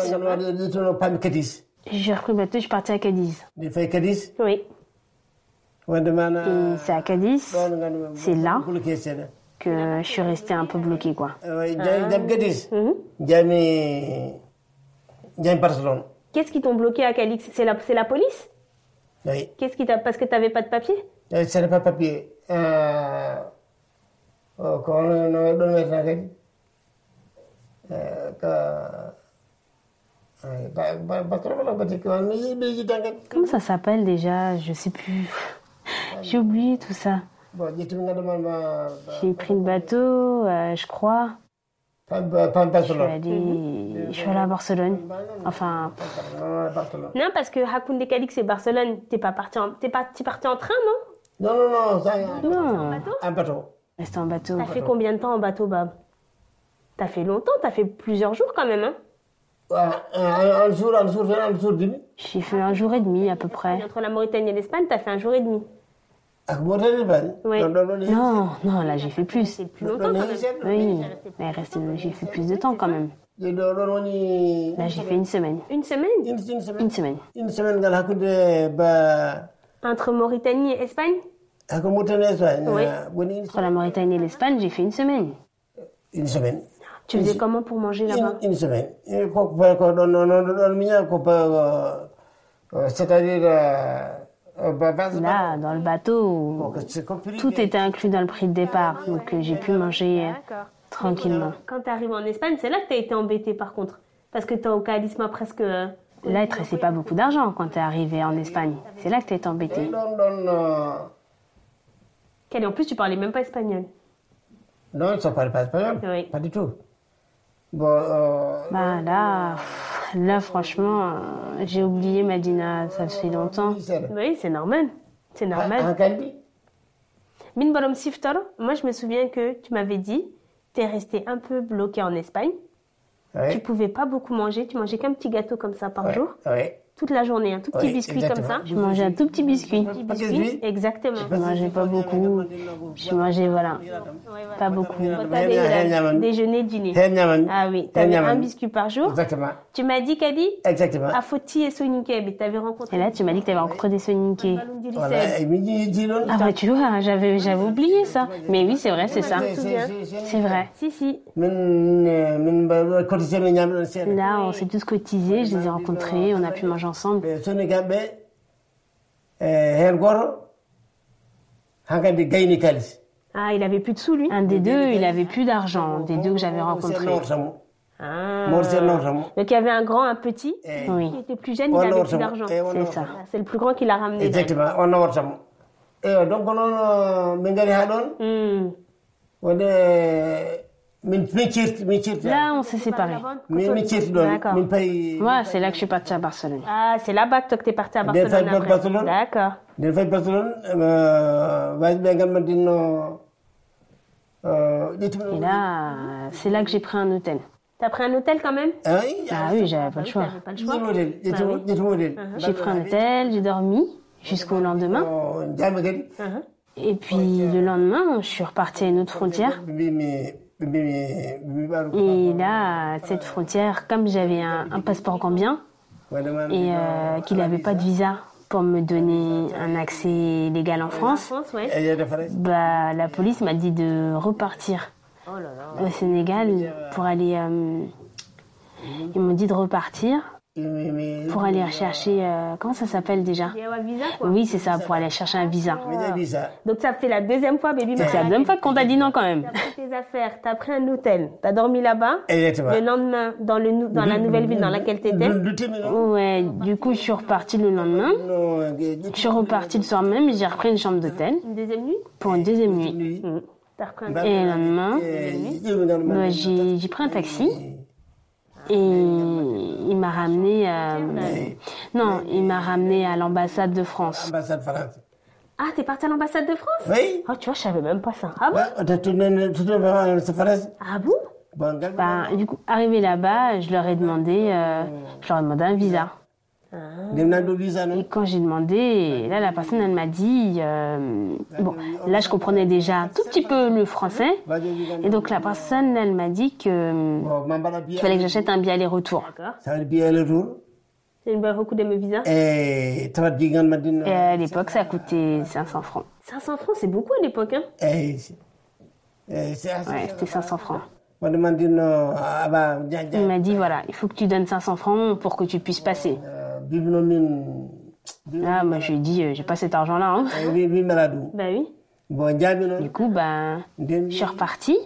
j'ai repris le bateau, je suis partie à Cadiz. Di fay Cadiz. Oui. Wonde mana. Et c'est à Cadiz, c'est là bloqué c'est. que je suis restée un peu bloquée, quoi. Oui, jam Cadiz. Mhm. Jami Jam Barcelone. Qu'est-ce qui t'ont bloqué à Calix? C'est la, c'est la police? Oui. Qu'est-ce qui t'a... Parce que t'avais pas de papier? Euh, Ce n'est pas papier. Euh, oh, quand on a donné ça, euh, que, euh, pas, pas, pas trop la petite, on y est, Comment ça s'appelle déjà? Je sais plus. J'ai oublié tout ça. bon, j'ai tout le monde, J'ai pris le bateau, euh, je crois. pas, pas, pas Je suis Barcelone. allée, je suis allée à Barcelone. Enfin, Non, Barcelone. Non, parce que Hakun de Calix et Barcelone, t'es pas parti en... T'es pas... t'es parti en train, non? Non, non, non, ça, non. un bateau. Rester en bateau. T'as fait combien de temps en bateau, Bab? T'as fait longtemps, t'as fait plusieurs jours quand même, hein? Ah, Un, un jour, un jour, un jour demi. J'ai fait un jour et demi à peu près. Entre la Mauritanie et l'Espagne, t'as fait un jour et demi. Ah, bon, c'est bien. Oui. Non, non, non, Non, non, là j'ai fait plus. C'est plus longtemps quand même. Oui, mais rester, j'ai fait plus de temps quand même. non, non, non, non, Là j'ai fait une semaine. Une semaine? une, une semaine. Une semaine. Une semaine, gal hakude ba Entre Mauritanie et Espagne? hakumutane Espagne. Oui. Boni Entre la Mauritanie et l'Espagne, j'ai fait une semaine. une semaine. Tu faisais comment pour manger là-bas? Une, une semaine. Et ko ko ko don don don don miya ko pa euh, c'est-à-dire euh, bah, bah, Là, dans le bateau, c'est compliqué. tout était inclus dans le prix de départ. Donc euh, j'ai pu manger euh, D'accord. tranquillement. Quand t'es arrivé en Espagne, c'est là que t'as été embêté par contre. Parce que t'as au Calisma presque... euh, Là, il te restait pas beaucoup d'argent quand t'es arrivé en Espagne. C'est là que t'es embêté. Don don euh, Quel- En plus, tu parlais même pas espagnol. non, ça parle pas espagnol. Oui. Pas du tout. Bon, euh, Bah là, pff, là franchement, euh, j'ai oublié Madina, ça fait longtemps. Oui, c'est normal. C'est normal. Un calbi. Min Borom Siftor, moi je me souviens que tu m'avais dit, t'es resté un peu bloqué en Espagne. Tu Oui. pouvais pas beaucoup manger, tu mangeais qu'un petit gâteau comme ça par Oui. jour. Oui. Toute la journée, un tout petit Oui, biscuit exactement. comme ça. Je mangeais un tout petit biscuit. Petit Pas de biscuit, biscuit. exactement. Je mangeais pas beaucoup. Je mangeais, voilà, pas beaucoup. T'avais Hen la- Yaman. déjeuner, dîner. Hen Yaman. Ah oui, Hen t'avais Yaman. un biscuit par jour. Exactement. Tu m'as dit, Kadi, Exactement. à Foti et Sonikeb, t'avais rencontré... Et là, tu m'as dit que t'avais rencontré des soninké. Voilà. Et midi, dit non. Ah bah tu vois, j'avais, j'avais oublié ça. Mais oui, c'est vrai, c'est ça. C'est vrai. Si, si. Min euh, min ba cotisé min ñam don seeda. Là, on s'est tous cotisés, je les ai rencontrés, on a pu manger ensemble. Ɓe soni kamɓe e hen goto hankkadi gayni kalis. Ah, il avait plus de sous, lui. Un des deux, il avait plus d'argent, des deux que j'avais rencontrés. Ah. Mor seeɗa nawtamo. Donc il y avait un grand, un petit. Oui, Qui était plus jeune, il avait plus d'argent. c'est ça. Ah, c'est le plus grand qui l'a ramené. Exactement on nawatamo. Eyo donc noon min gari ha ɗon Hmm. wonde min min certi min certi Là, on s'est séparés. min min certi ɗon D'accord. min payi Moi, c'est là que je suis partie à Barcelone. Ah, c'est là-bas que toi que t'es parti à Des Barcelone fois, après. Barcelone. D'accord. nden fayi Barcelone waji ɓe gammadinno ƴettumi Et là, c'est là que j'ai pris un hôtel. T'as pris un hôtel quand même? ah oui Ah oui, j'avais pas le choix. T'avais pas le choix. ƴettumi hôtel ƴettumi Bah oui. ƴettumi hôtel J'ai pris un hôtel, j'ai dormi jusqu'au lendemain. o jaami kadi Uh-huh. Et puis le lendemain, je suis repartie à une autre frontière. ɓe mbimi ɓe mbimi ɓe mbi ɓaɗum Et là, cette frontière, comme j'avais un, un passeport gambien wadema et euh, qu'il n'avait pas de visa pour me donner un accès légal en En France, France, ouais. e yeyde fare bah, la police m'a dit de repartir Oh là là. au Sénégal pour aller... euh, ils m'ont dit de repartir mi mi pour aller chercher... euh, comment ça s'appelle déjà? Il y a un visa, quoi. Oui, c'est ça, pour aller chercher un visa. mi jaɓi ça Donc ça fait la deuxième fois, baby. C'est la deuxième fois qu'on t'a dit non quand même. T'as pris tes affaires, t'as pris un hôtel, t'as dormi là-bas. exactement Le lendemain, dans, le, nou- dans la nouvelle ville dans laquelle t'étais. duttimi noon Ouais, du coup, je suis repartie le lendemain. no Je suis repartie le soir même, j'ai repris une chambre d'hôtel Une deuxième nuit. pour une deuxième nuit. nuit Hmm. T'as repris un... Et le lendemain, ƴeewi ngam bah, j'ai j'ai pris un taxi et il m'a ramené euh, Non, il m'a ramené à l'ambassade de France. Ambassade France. Ah, t'es parti à l'ambassade de France? Oui. Oh, tu vois, je savais même pas ça. Ah bon? Ouais, t'as tout donné, tout donné à France. Ah bon? Bon, gars, Ben, du coup, arrivé là-bas, je leur ai demandé, euh, je leur ai demandé un visa. dem naa do visa non. Et quand j'ai demandé, là, la personne, elle m'a dit, euh, bon, là, je comprenais déjà un tout petit peu le français. Et donc, la personne, elle m'a dit que Bon, mambala qu'il bien. fallait que j'achète un billet aller-retour. Ça veut bien le tour. C'est une bonne recours de mes visas. Eh, tabat jigan Et madina. à l'époque, ça coûtait cinq cents francs. cinq cents francs, c'est beaucoup à l'époque, hein? Eh, eh, c'est assez. Ouais, c'était cinq cents francs. On demande no aba Il jaja. m'a dit, voilà, il faut que tu donnes cinq cents francs pour que tu puisses passer. Bibno min. Ah, moi, je lui ai dit, euh, j'ai pas cet argent-là, hein. Eh, bi bi maladu. Bah oui. Bon, jabi non. Du coup, ben, Dem. je suis repartie.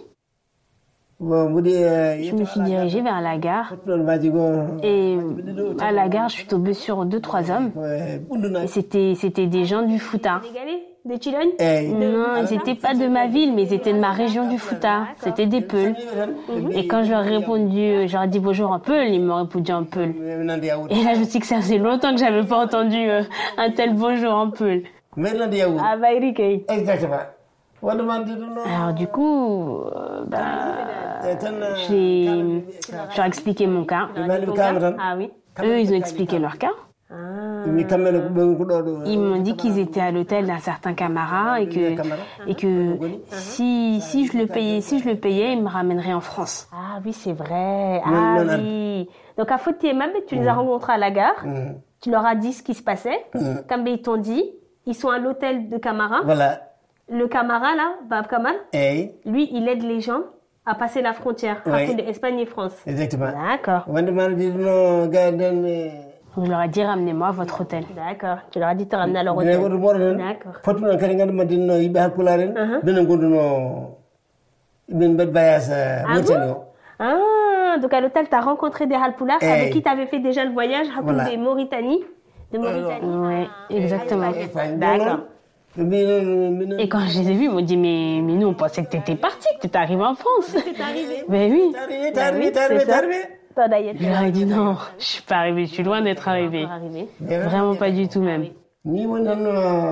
Bon, budi Je me suis dirigée vers la gare. non baji go. Et à la gare, je suis tombée sur deux, trois hommes. Eh, unduna. Et c'était, c'était des gens du Fouta. Des Chilognes? Eh. Non, ils n'étaient pas de ma ville, mais ils étaient de ma région du Fouta. C'était des Peuls. Et quand je leur ai répondu, je leur ai dit bonjour en Peul, ils m'ont répondu en Peul. Nandi yaoud. Et là, je me suis dit que ça faisait longtemps que j'avais pas entendu euh, un tel bonjour en Peul. Mais nandi yaoud. Ah bah, Eric. eh. Exactement. On demande non. Alors du coup, euh, bah, Eh, tan. j'ai, je leur ai expliqué mon cas. Mali kamran. Ah oui. Eux, ils ont expliqué leur cas. Mi kamel ko be ko do do. Ils m'ont dit qu'ils étaient à l'hôtel d'un certain Camara et que, et que si, si je le payais, si je le payais, ils me ramèneraient en France. Ah oui, c'est vrai. Ah Non, non, oui. Donc à Fouti et Mabé, tu les as rencontrés à la gare. Tu leur as dit ce qui se passait. Comme ils t'ont dit, ils sont à l'hôtel de Camara. Voilà. Le Camara là, Bab Kamal, Eh, lui, il aide les gens à passer la frontière Oui. entre l'Espagne et France. exactement. D'accord. On demande no garden. Je leur ai dit ramenez-moi à votre hôtel. D'accord. Tu leur as dit de te ramener à leur Ne hôtel. wodo mo non. D'accord. Fotuno kadi ngam madino yibe hakkularen. Dana gonduno ben bad voyage Mauritanie. Ah, donc à l'hôtel, tu as rencontré des Halpulaars Eh. avec qui tu avais fait déjà le voyage à Voilà. des Mauritanie. De Mauritanie. Oui, exactement. D'accord. D'accord. Mais Et quand je les ai vus, ils m'ont dit mais, mais nous, on pensait que tu étais parti, que tu étais arrivé en France. T'es arrivé. Mais oui. Tarbi, Ben tarbi, oui, tarbi, c'est ça. tarbi. Toi, d'ailleurs, je leur ai dit non, je suis pas arrivée, je suis loin d'être arrivée. Vraiment pas du tout même. Ni won tan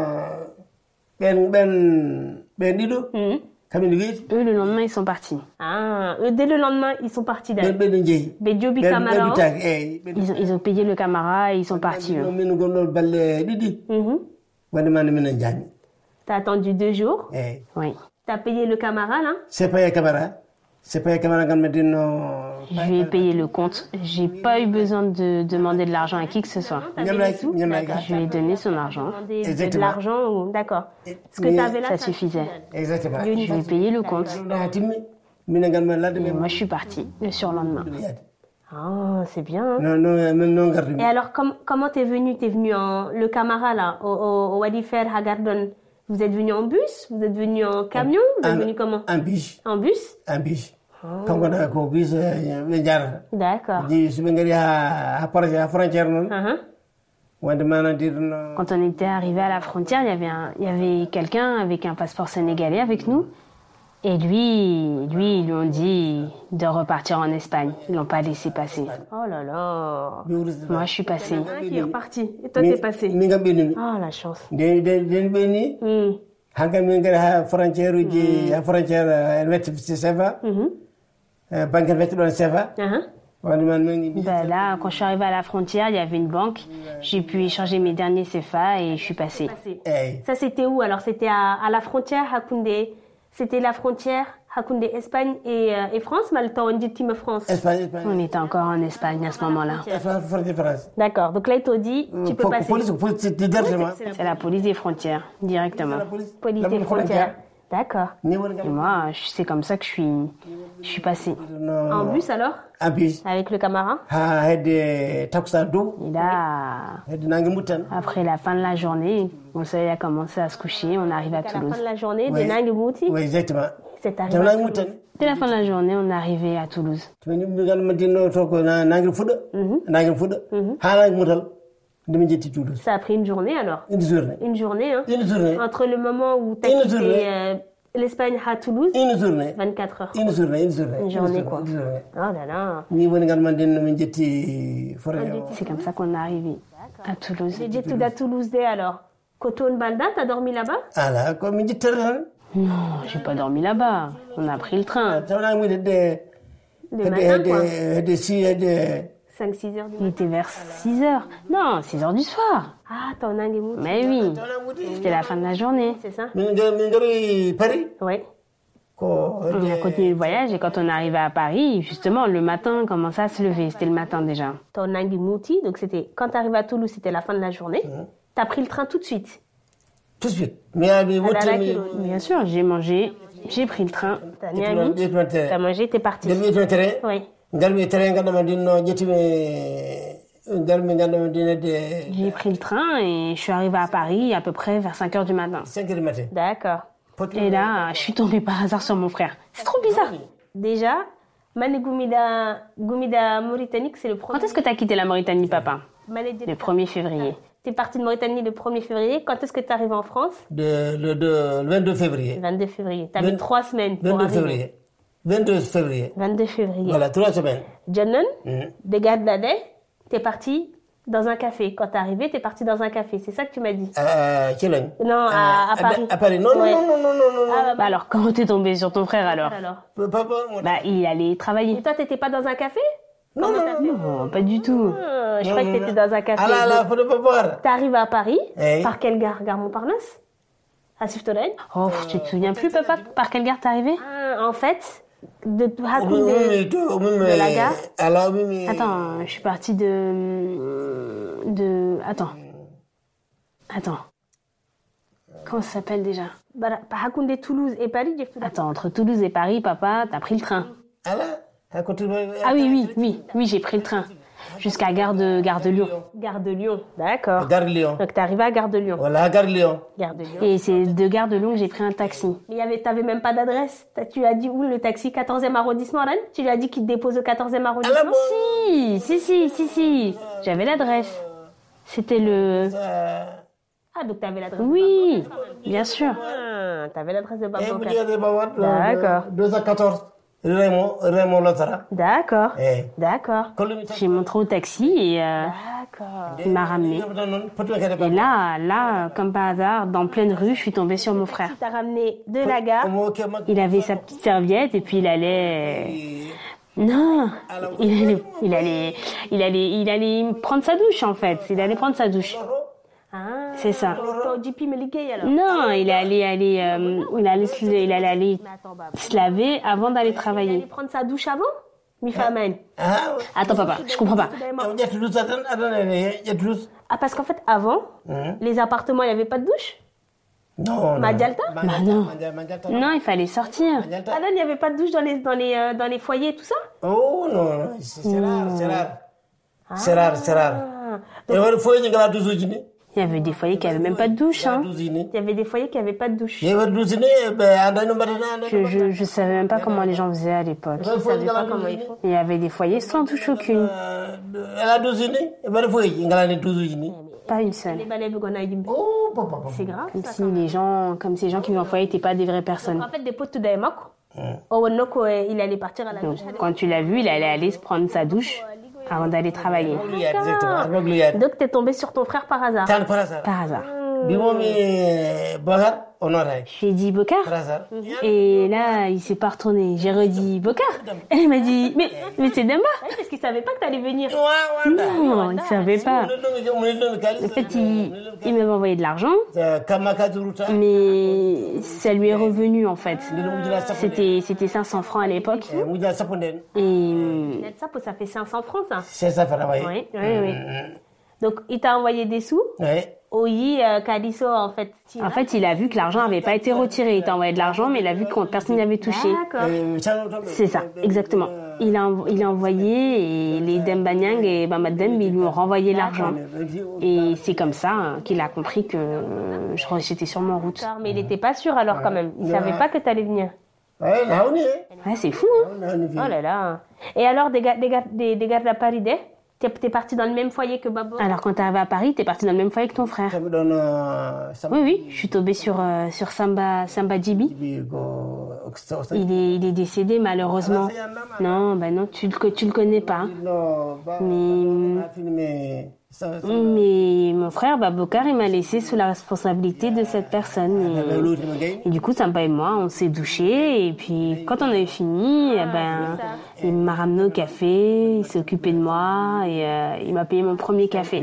ben ben ben dido. Mhm. Kamin wiit. Eux, le lendemain, ils sont partis. Ah, eux, dès le lendemain, ils sont partis Ben d'ailleurs. ben jeyi. Bediobi Ben Camara. ben tak eh. Ils ont, ils ont payé le Camara et ils sont partis. eux. Min gondol balle didi. Mhm. Wande man min jani. T'as attendu deux jours. Eh. Oui. T'as payé le Camara là. C'est pas camera. C'est pas camera ngam medino. Je lui ai payé le compte. J'ai pas eu besoin de demander de l'argent à qui que ce soit. Ñamlay ñamlay. Je lui ai donné son argent. De, de Exactement. l'argent ou... D'accord. Ce que Mais- t'avais là, Ça suffisait. Exactement. Je lui ai payé le compte. Da timmi. Min ngam man ladde Et men. moi, je suis partie le surlendemain. Ah, c'est bien. hein. Non non men non gardi. Et alors, com- comment t'es venu? T'es venu en... Le Camara, là, au, au, au Wadi Fer, Hagardon. Vous êtes venu en bus? Vous êtes venu en camion? Vous êtes venu comment? En bus. En bus? En bus. Kanko na ko bus be jarata. D'accord. Ji su be ngari ha ha projet ha frontière non. Uh-huh. Wande man dirno. Quand on était arrivé à la frontière, il y avait, un, il y avait quelqu'un avec un passeport sénégalais avec nous. Et lui, lui, ils lui ont dit de repartir en Espagne. Ils l'ont pas laissé passer. Oh là là. Moi, je suis passée. Un qui est reparti. Et toi, t'es passé. Mi ngam benini. Ah, la chance. De de de beni. Hmm. Hanka min ngari ha frontière uji ha frontière en wette seva. Mhm. Banque wette don seva. Uh-huh. Wande man mangi bi. Ben là, quand je suis arrivée à la frontière, il y avait une banque. J'ai pu échanger mes derniers C F A et je suis passée. Eh. Ça, c'était où? Alors, c'était à, à la frontière, Hakounde. C'était la frontière, Hakounde, Espagne et, euh, et France, mais le temps, on dit Team France. Espagne Espagne. On était encore en Espagne à ce moment-là. Espagne frontière France. D'accord. Donc là, ils t'ont dit, tu peux Faut- passer. Police police c'est directement. C'est la police des frontières, directement. Police La des frontières. D'accord. Ni won Et ngam. moi, je- c'est comme ça que je suis, je suis passée. En bus, alors? En bus. Avec le Camara? Ha hedde takusa do. Et là, Hedde nangi mutan. après la fin de la journée, mon soleil a commencé à se coucher. On arrive à À la Toulouse. fin de la journée, Oui. de Nang Mouti, Oui, exactement. c'est arrivé. Tam à nangi Toulouse. mutan. Dès la fin de la journée, on est arrivé à Toulouse. Tumi mi ngal madino to ko na nangi fuda. Nangi fuda. Ha nangi mutal. Demi jetti Toulouse. Ça a pris une journée, alors? Une journée. Une journée, hein? Une journée. Entre le moment où t'as Une quitté journée. euh, l'Espagne à Toulouse? Une journée. vingt-quatre heures. Une journée, une journée. Une journée, quoi. Une journée. Oh là là. C'est comme ça qu'on est arrivé à Toulouse. J'ai dit tout à Toulouse dès alors. Coton Balda, t'as dormi là-bas? Ah là, comme il dit terrain. Non, j'ai pas dormi là-bas. On a pris le train. Ça va nous aider. Le matin, quoi. Des six, des. cinq six heures du Il matin. était vers six heures. Non, six heures du soir. Ah, t'en as un guémou. Mais oui, c'était la fin de la journée. C'est ça? Mingari Paris. Oui. Ko. On a continué le voyage et quand on est arrivé à Paris, justement, le matin, on commençait à se lever. C'était le matin déjà. Ton Mouti, donc c'était quand t'arrives à Toulouse, c'était la fin de la journée. T'as pris le train tout de suite. Tout de suite. Mais à mi Bien sûr, j'ai mangé, j'ai pris le train. T'as mis un lit, t'as mangé, t'es parti. Oui. J'ai pris le train et je suis arrivée à Paris à peu près vers cinq heures du matin. cinq heures du matin. D'accord. Et là, je suis tombée par hasard sur mon frère. C'est trop bizarre. Déjà, Mané Goumida, Goumida Mauritanie, c'est le premier. Quand est-ce que tu as quitté la Mauritanie, papa? Mané Dé- Le premier février. T'es parti de Mauritanie le premier février. Quand est-ce que t'es arrivé en France? De, le, de, le vingt-deux février. Le vingt-deux février. T'as mis vingt- trois semaines pour vingt-deux arriver. février. vingt-deux février. vingt-deux février. Voilà, trois semaines. Janon, Mhm. de Gadladé, t'es parti dans un café. Quand t'es arrivé, t'es parti dans un café. C'est ça que tu m'as dit? À Chilène. Non, à, à Paris. À Paris. Non, non, Ouais. non, non, non, non, non. Ah, Bah alors, comment t'es tombée sur ton frère alors? alors. Papa, moi. Bah, il allait travailler. Et toi, t'étais pas dans un café? Non, non, non, non. Non, pas du tout. Ah, je Non, croyais que non, t'étais non. dans un café. Ah là là, Donc, faut ne pas boire. t'arrives à Paris. Eh. Par quelle gare? Gare Montparnasse? À Siftoren? Oh, tu te souviens plus, papa, par quelle gare t'es arrivé? Ah, en fait, de Oui, Hakoundé- oui, mais tout, oui, mais. de la gare. Alors, oui, mais. Attends, je suis partie de... de... Attends. Attends. Comment ça s'appelle déjà? Bara- par Hakoundé, Toulouse et Paris, j'ai fait. Attends, entre Toulouse et Paris, papa, t'as pris le train. Ah là, à côté de. Ah oui, oui, oui, oui, j'ai pris le train. Jusqu'à Gare de, Gare de Lyon. Gare de Lyon. D'accord. Gare de Lyon. Donc t'es arrivé à Gare de Lyon. Voilà, Gare de Lyon. Gare de Lyon. Et c'est de Gare de Lyon que j'ai pris un taxi. Mais il y avait, t'avais même pas d'adresse. T'as- Tu lui as dit où le taxi? quatorzième arrondissement, Rennes? Tu lui as dit qu'il te dépose au quatorzième Ah là, arrondissement? bon. Si, si, si, si, si. J'avais l'adresse. C'était le... Euh, Ah, donc t'avais l'adresse. Oui, bien sûr. Ah, t'avais l'adresse de eh, Babacar. vous dites, eh, Bawat, euh, D'accord. deux cent quatorze. Raymond, Raymond Lotara. D'accord. Eh. D'accord. J'ai montré au taxi et euh, D'accord. il m'a ramené. Et là, là, comme par hasard, dans pleine rue, je suis tombée sur mon frère. T'as ramené de la gare. Il avait sa petite serviette et puis il allait... Non, il allait, il allait, il allait, il allait prendre sa douche en fait. Il allait prendre sa douche. Ah. C'est ça. Ton J P me liguait alors. Non, il allait aller, euh, il allait, se- il allait aller Mais attends, Baba. se laver avant d'aller Il allait travailler. prendre sa douche avant? Mi femme. Ah, Attends papa, je comprends pas. Ah, parce qu'en fait, avant, les appartements, il n'y avait pas de douche? Non, Madialta? Bah non. Non, il fallait sortir. Ah non, il n'y avait pas de douche dans les, dans les, euh, dans les foyers et tout ça? Oh non, non, c'est c'est rare, c'est rare. C'est rare, c'est rare. Ah. Et voilà, faut y aller à douze unis. Il y avait des foyers qui avaient même pas de douche, hein. douze unis. Il y avait des foyers qui n'avaient pas de douche. Il y avait douze unis, ben, en donnant maintenant, Je, je, je savais même pas comment les gens faisaient à l'époque. il faut y aller à comment douze il unis. faut. Il y avait des foyers sans douche aucune. Elle a douze unis, et ben, il faut y aller à douze unis. Pas une Les seule. balais Bugona Yimbe. Oh, papa, papa. C'est grave. Comme ça, si quand même. les gens, comme ces gens qui vivent en foyer n'étaient pas des vraies personnes. En fait, des potes de Mako. Oh, Noko, il allait partir à la douche. Donc, quand tu l'as vu, il allait aller se prendre sa douche avant d'aller travailler. Exactement, avec le yad. Donc, t'es tombé sur ton frère par hasard. Tan par hasard. Par hasard. Bi moom i Bakar, on aurait. Je lui ai dit Bokar. Par hasard. Et là, il s'est pas retourné. J'ai redit Bokar. Et il m'a dit, mais, mais c'est Demba. Ouais, parce qu'il savait pas que t'allais venir. Non, il savait pas. En fait, il, il m'avait envoyé de l'argent, mais ça lui est revenu en fait. C'était, c'était cinq cents francs à l'époque. Et Ça, ça fait cinq cents francs, ça. C'est ça, Farah, oui. Oui, oui, oui. Donc, il t'a envoyé des sous. Oui. Oyi, euh, Kadiso, en fait. en fait, il a vu que l'argent n'avait pas été retiré. Il t'a envoyé de l'argent, mais il a vu que personne n'y avait touché. D'accord. C'est ça, exactement. Il a, env- il a envoyé et les Dembanyang et Bamadem, ils lui ont renvoyé l'argent. Et c'est comme ça hein, qu'il a compris que euh, je- j'étais sur mon route. D'accord, mais il n'était pas sûr alors quand même. Il savait pas que t'allais venir. Oui, là, on y est. Ouais, c'est fou, hein. Là, on y est. Oh là là. Et alors, des gars, des gars, des, des gars de la Paris, des T'es, t'es parti dans le même foyer que Babo. Alors quand t'es arrivé à Paris, t'es parti dans le même foyer que ton frère. Oui, oui, je suis tombée sur, euh, sur Samba, Samba Djibi. Il est, il est décédé malheureusement. Non, bah non, tu le, tu le connais pas. Mais, mais mon frère Babocar, il m'a laissé sous la responsabilité de cette personne. Et, et du coup, Samba et moi, on s'est douchés. Et puis, quand on avait fini, eh ben, il m'a ramené au café, il s'est occupé de moi et euh, il m'a payé mon premier café.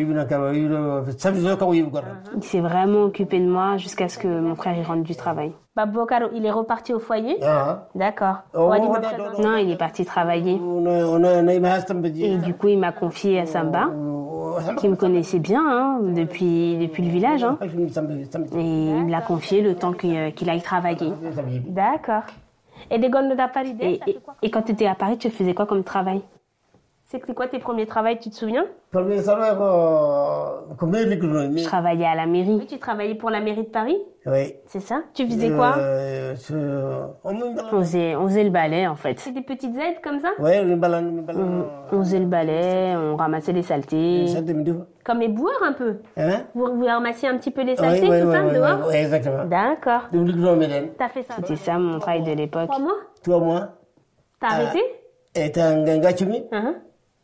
Il s'est vraiment occupé de moi jusqu'à ce que mon frère y rentre du travail. Babocar, il est reparti au foyer? Ah. D'accord. Oh, non, il est parti travailler. Et du coup, il m'a confié à Samba, qui me connaissait bien hein, depuis, depuis le village. Hein. Et il me l'a confié le temps qu'il, qu'il aille travailler. D'accord. Et, des et, et, et quand tu étais à Paris, tu faisais quoi comme travail? C'est quoi tes premiers travails, tu te souviens? Je travaillais à la mairie. Oui, tu travaillais pour la mairie de Paris? Oui. C'est ça? Tu faisais quoi? euh, je... on, faisait, on faisait le balai en fait. C'est des petites aides comme ça? Oui, le balai. On, on faisait le balai, on ramassait les saletés. Comme les boueurs un peu? Hein? Vous, vous ramassiez un petit peu les saletés, oui, tout oui, ça, oui, dehors? Oui, exactement. D'accord. T'as fait ça? C'était ça mon travail de l'époque. Trois mois? Trois mois. T'as ah. arrêté? Et t'as un gachumi? Uh-huh.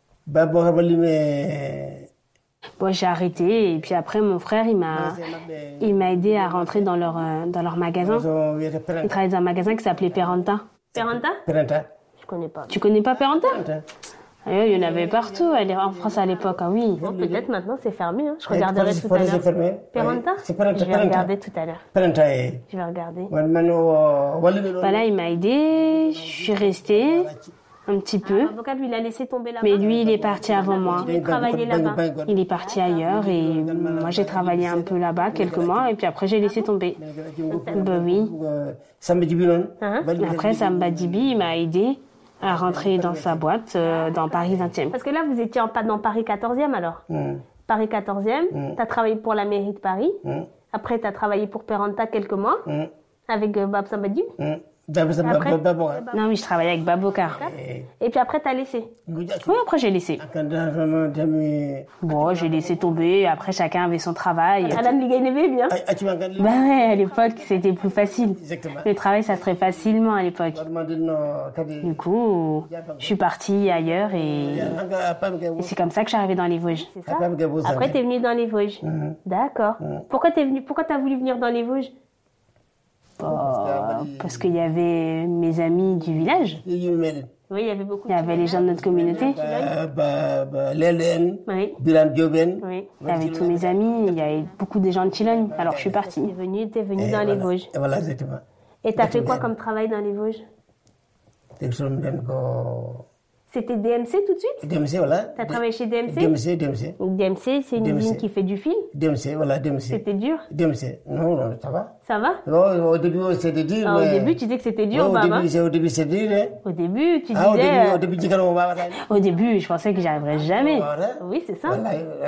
Bon, j'ai arrêté et puis après mon frère il m'a il m'a aidé à rentrer dans leur dans leur magasin. Il travaillait dans un magasin qui s'appelait Peranta. Peranta? Peranta. Je connais pas. Tu connais pas Peranta? Ah, il y en avait partout en France à l'époque, ah oui. Bon, peut-être maintenant c'est fermé, hein. Je regarderai tout à l'heure. Peranta? Je vais regarder tout à l'heure. Je vais regarder. Voilà, il m'a aidé, je suis restée. Un petit peu. Ah, lui, il a laissé tomber là-bas. Mais lui, il est parti avant moi. Il travaillait là-bas. Il est parti ailleurs et moi, j'ai travaillé un peu là-bas quelques mois et puis après, j'ai laissé tomber. Ben oui. Après, Samba Djibi, il m'a aidé à rentrer dans sa boîte euh, dans Paris vingtième. Parce que là, vous étiez en, dans Paris quatorzième alors? Mm. Paris quatorzième, mm. tu as travaillé pour la mairie de Paris. Mm. Après, tu as travaillé pour Peranta quelques mois mm. avec euh, Bab Samba Djibi. Mm. Après, non, mais je travaillais avec Babocar. Et puis après, t'as laissé? Oui, après, j'ai laissé. Bon, j'ai laissé tomber. Après, chacun avait son travail. Alan Ligaineve, bien. Bah ouais, à l'époque, c'était plus facile. Le travail, ça se ferait facilement à l'époque. Du coup, je suis partie ailleurs et, et c'est comme ça que je suis arrivée dans les Vosges. C'est ça? Après, t'es venue dans les Vosges. Mm-hmm. D'accord. Mm-hmm. Pourquoi t'es venue, pourquoi t'as voulu venir dans les Vosges? Oh, parce qu'il y avait mes amis du village. Oui, il y avait beaucoup. Il y avait les gens de notre communauté. Oui. Bilan Dioben. Oui. Il y avait tous mes amis. Il y avait beaucoup de gens de Chilogne. Alors je suis partie. T'es venue, t'es venue dans les Vosges. Et voilà, exactement. Et t'as fait quoi comme travail dans les Vosges? C'était D M C tout de suite? D M C, voilà. T'as travaillé chez D M C? D M C, D M C. D M C, c'est une D M C. usine qui fait du fil? D M C, voilà, D M C. C'était dur? D M C, non, non, ça va. Ça va? Non, au début, c'était dur. Ah, mais... Au début, tu disais que c'était dur, non, au Baba? début, au début, c'était dur, hein. Au début, tu disais... Ah, au début, au début, tu Au début, je pensais que j'y arriverais jamais. Oui, c'est ça.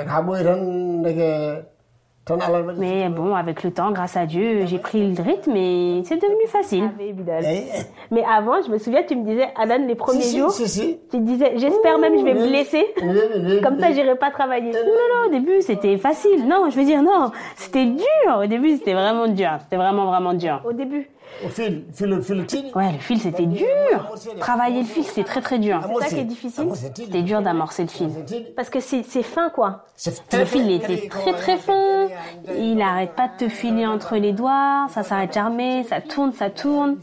Mais bon, avec le temps, grâce à Dieu, j'ai pris le rythme et c'est devenu facile. Mais avant, je me souviens, tu me disais, Alan, les premiers si, jours, si, si. tu disais, j'espère même je vais me blesser, comme ça j'irai pas travailler. Non, non, au début, c'était facile. Non, je veux dire, non, c'était dur. Au début, c'était vraiment dur. C'était vraiment, vraiment dur. Au début. Au fil, fil, fil, fil. Ouais, le fil, c'était dur. Travailler le fil, c'était très, très dur. C'est ça qui est difficile. C'était dur d'amorcer le fil. Parce que c'est, c'est fin, quoi. Le fil, il était très, très fin. Il n'arrête pas de te filer entre les doigts. Ça s'arrête jamais. Ça tourne, ça tourne.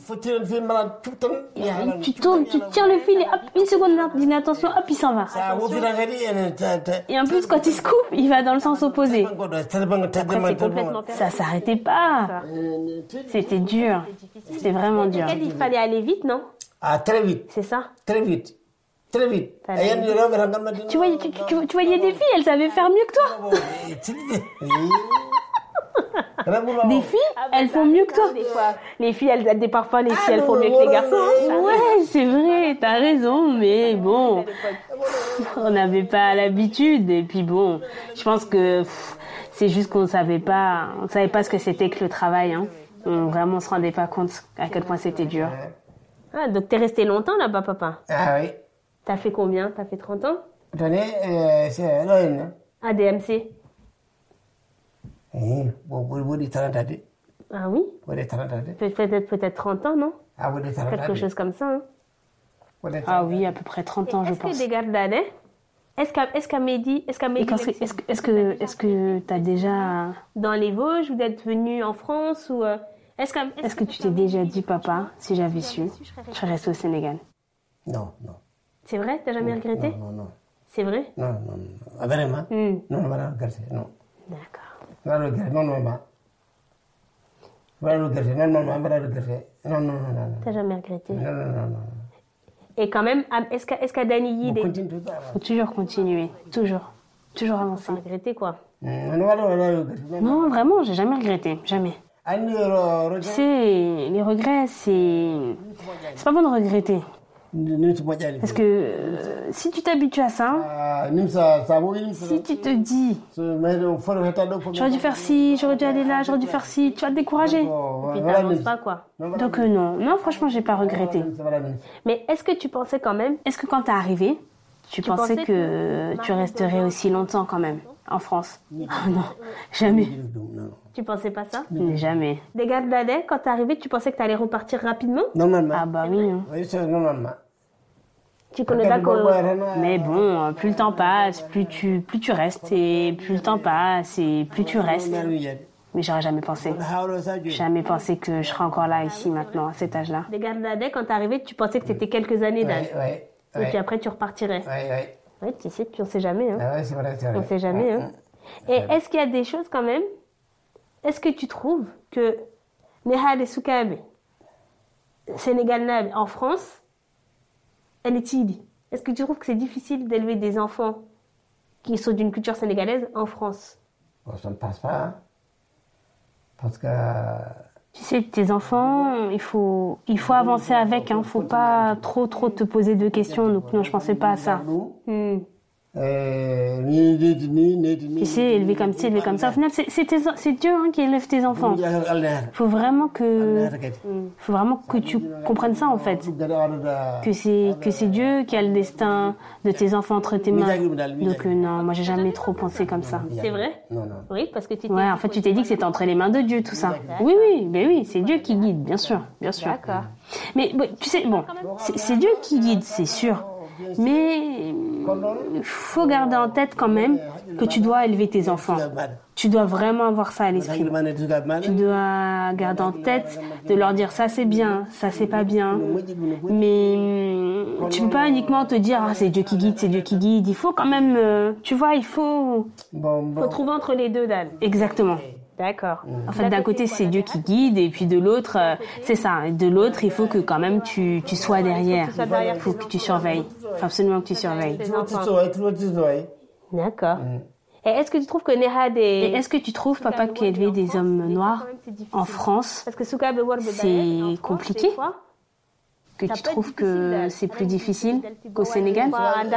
Tu tournes, tu tires le fil et hop, une seconde d'inattention, hop, il s'en va. Et en plus, quand il se coupe, il va dans le sens opposé. Après, c'est complètement perdu. Ça s'arrêtait pas. C'était dur. C'était vraiment dur. Il fallait aller vite, non? Ah, très vite. C'est ça? Très vite. Très vite. Tu voyais, tu, tu, tu voyais des filles, elles savaient faire mieux que toi. Des filles, elles font mieux que toi. Des fois, les filles, elles, des parfois, les filles, elles font mieux que les garçons. Ouais, c'est vrai, t'as raison, mais bon, on n'avait pas l'habitude. Et puis bon, je pense que pff, c'est juste qu'on savait pas, on savait pas ce que c'était que le travail. Hein. On vraiment on se rendait pas compte à quel point c'était dur. Ah, donc t'es resté longtemps là-bas, papa? Ah oui. T'as fait combien? T'as fait trente ans? À D M C. Ah oui? Peut-être, peut-être trente ans, non? Quelque chose comme ça. Hein? Ah oui, à peu près trente ans, je pense. Est-ce que des gardes Est-ce qu'à est-ce qu'à Mehdi, est-ce qu'à Mehdi, est-ce que est-ce que est-ce que tu as déjà dans les Vosges, vous êtes venu en France ou est-ce que est-ce que tu t'es déjà dit, papa, si j'avais su, je serais restée au Sénégal? Non, non. C'est vrai? T'as jamais regretté? Non, non, non. C'est vrai? Non, non, non. Vraiment? Mm. Non, non, non, non. D'accord. Non, non, non, non, non. Non, non, non, non, non, non. T'as jamais regretté? Non, non, non, non. Et quand même, est-ce qu'à est-ce qu'à Danigui, il faut toujours continuer, toujours, toujours avancer. Regretter quoi? Non, vraiment, j'ai jamais regretté, jamais. Tu sais, les regrets, c'est c'est pas bon de regretter. Parce que euh, si tu t'habitues à ça, si tu te dis j'aurais dû faire ci, j'aurais dû aller là, j'aurais dû faire ci, tu vas te décourager. Et puis t'avances pas quoi. Donc euh, non, non franchement j'ai pas regretté. Mais est-ce que tu pensais quand même, est-ce que quand t'es arrivé, tu, tu pensais, pensais que, que tu resterais aussi longtemps quand même en France? Ah non, jamais. Tu pensais pas ça? Jamais. Des gardes d'Adès, quand t'es arrivé, tu pensais que t'allais repartir rapidement? Normalement. Ah bah oui. Hein. Oui, c'est normalement. Tu connais d'accord. Mais bon, plus le temps passe, plus tu, plus tu restes, et plus le temps passe, et plus tu restes. Mais j'aurais jamais pensé. Jamais pensé que je serais encore là, ici, maintenant, à cet âge-là. Des gardes d'Adès, quand t'es arrivé, tu pensais que c'était quelques années d'âge. Oui, oui. Et puis après, tu repartirais. Oui, oui. Oui, tu sais, on sait jamais. Hein. Ah ouais, c'est vrai, c'est vrai. On sait jamais. Hein. Et est-ce qu'il y a des choses quand même? Est-ce que tu trouves que Nehade Soukabe, Sénégal en France, elle est tidi? Est-ce que tu trouves que c'est difficile d'élever des enfants qui sont d'une culture sénégalaise en France? Bon, ça ne passe pas. Hein. Parce que... Tu sais, tes enfants, il faut, il faut avancer avec. Il hein. ne faut pas trop, trop te poser de questions. Donc non, je ne pensais pas à ça. Hmm. Euh, tu sais, élever comme ci, élever comme ça. Au final, c'est, c'est, tes, c'est Dieu hein, qui élève tes enfants. Il faut vraiment que, faut vraiment que tu comprennes ça en fait. Que c'est, que c'est Dieu qui a le destin de tes enfants entre tes mains. Donc euh, non, moi j'ai jamais trop pensé comme ça. C'est vrai? Non, non. Oui, parce que tu t'es ouais, en fait, tu t'es dit que c'était entre les mains de Dieu tout ça. Oui, oui, ben oui, c'est Dieu qui guide, bien sûr, bien sûr. D'accord. Mais bon, tu sais, bon, c'est, c'est Dieu qui guide, c'est sûr. Mais il faut garder en tête quand même que tu dois élever tes enfants. Tu dois vraiment avoir ça à l'esprit. Tu dois garder en tête de leur dire ça c'est bien, ça c'est pas bien. Mais tu peux pas uniquement te dire ah, c'est Dieu qui guide, c'est Dieu qui guide. Il faut quand même, euh, tu vois, il faut... Il faut trouver entre les deux, Dan. Exactement. D'accord. En fait, d'un côté, c'est Dieu qui guide, et puis de l'autre, euh, c'est ça. De l'autre, il faut que quand même tu, tu sois derrière. Il faut que tu surveilles. Il faut absolument que tu surveilles. D'accord. Et est-ce que tu trouves que Nehade est... Et est-ce que tu trouves, papa, qu'élever des hommes noirs en France, c'est compliqué? Que tu trouves que c'est plus difficile qu'au Sénégal?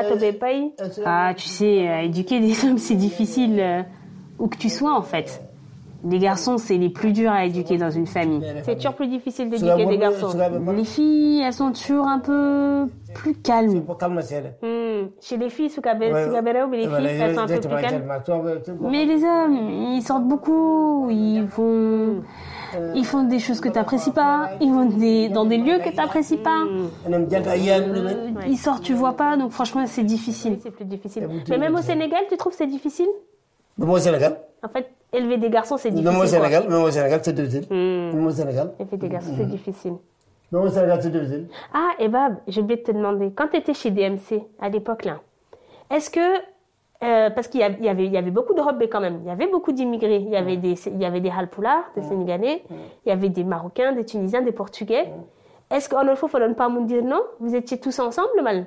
Ah, tu sais, éduquer des hommes, c'est difficile euh, où que tu sois, en fait. Les garçons, c'est les plus durs à éduquer dans une famille. C'est toujours plus difficile d'éduquer des garçons. Les filles, elles sont toujours un peu plus calmes. Mmh. Chez les filles, mais les filles, elles sont un peu plus calmes. Mais les hommes, ils sortent beaucoup, ils vont... Ils font des choses que tu n'apprécies pas, ils vont des, dans des lieux que tu n'apprécies pas. Euh, ils sortent, tu vois pas, donc franchement, c'est difficile. C'est plus difficile. Mais même au Sénégal, tu trouves que c'est difficile? Même au Sénégal. En fait, élever des garçons, c'est difficile. Même au Sénégal, même au Sénégal, c'est difficile. Mmh. Même au Sénégal. Élever des garçons, mmh. c'est difficile. Même au Sénégal, c'est difficile. Ah, et Bab, j'ai oublié de te demander, quand tu étais chez D M C, à l'époque là, est-ce que, euh, parce qu'il y avait, il y, avait, il y avait beaucoup de Robés quand même, il y avait beaucoup d'immigrés, il y avait des, il y avait des Halpulaar, des Sénégalais, il y avait des Marocains, des Tunisiens, des Portugais. Est-ce qu'en Olfo, il ne faut pas me dire non? Vous étiez tous ensemble, mal?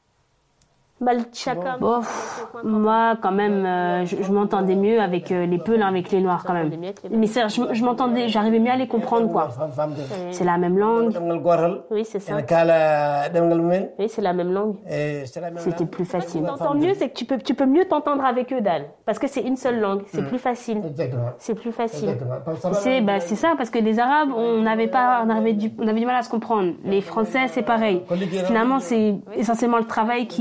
Bon, moi, quand même, euh, je, je m'entendais mieux avec euh, les Peuls, avec les Noirs, quand même. Mais ça, je, je m'entendais, j'arrivais mieux à les comprendre, quoi. C'est la même langue. Oui, c'est ça. Oui, c'est la même langue. C'était plus facile. T'entends mieux, c'est que tu peux, tu peux mieux t'entendre avec eux, Dan. Parce que c'est une seule langue. C'est plus facile. C'est plus facile. C'est, bah, c'est ça, parce que les Arabes, on n'avait pas, on avait du, on avait du mal à se comprendre. Les Français, c'est pareil. Finalement, c'est essentiellement le travail qui nous unit.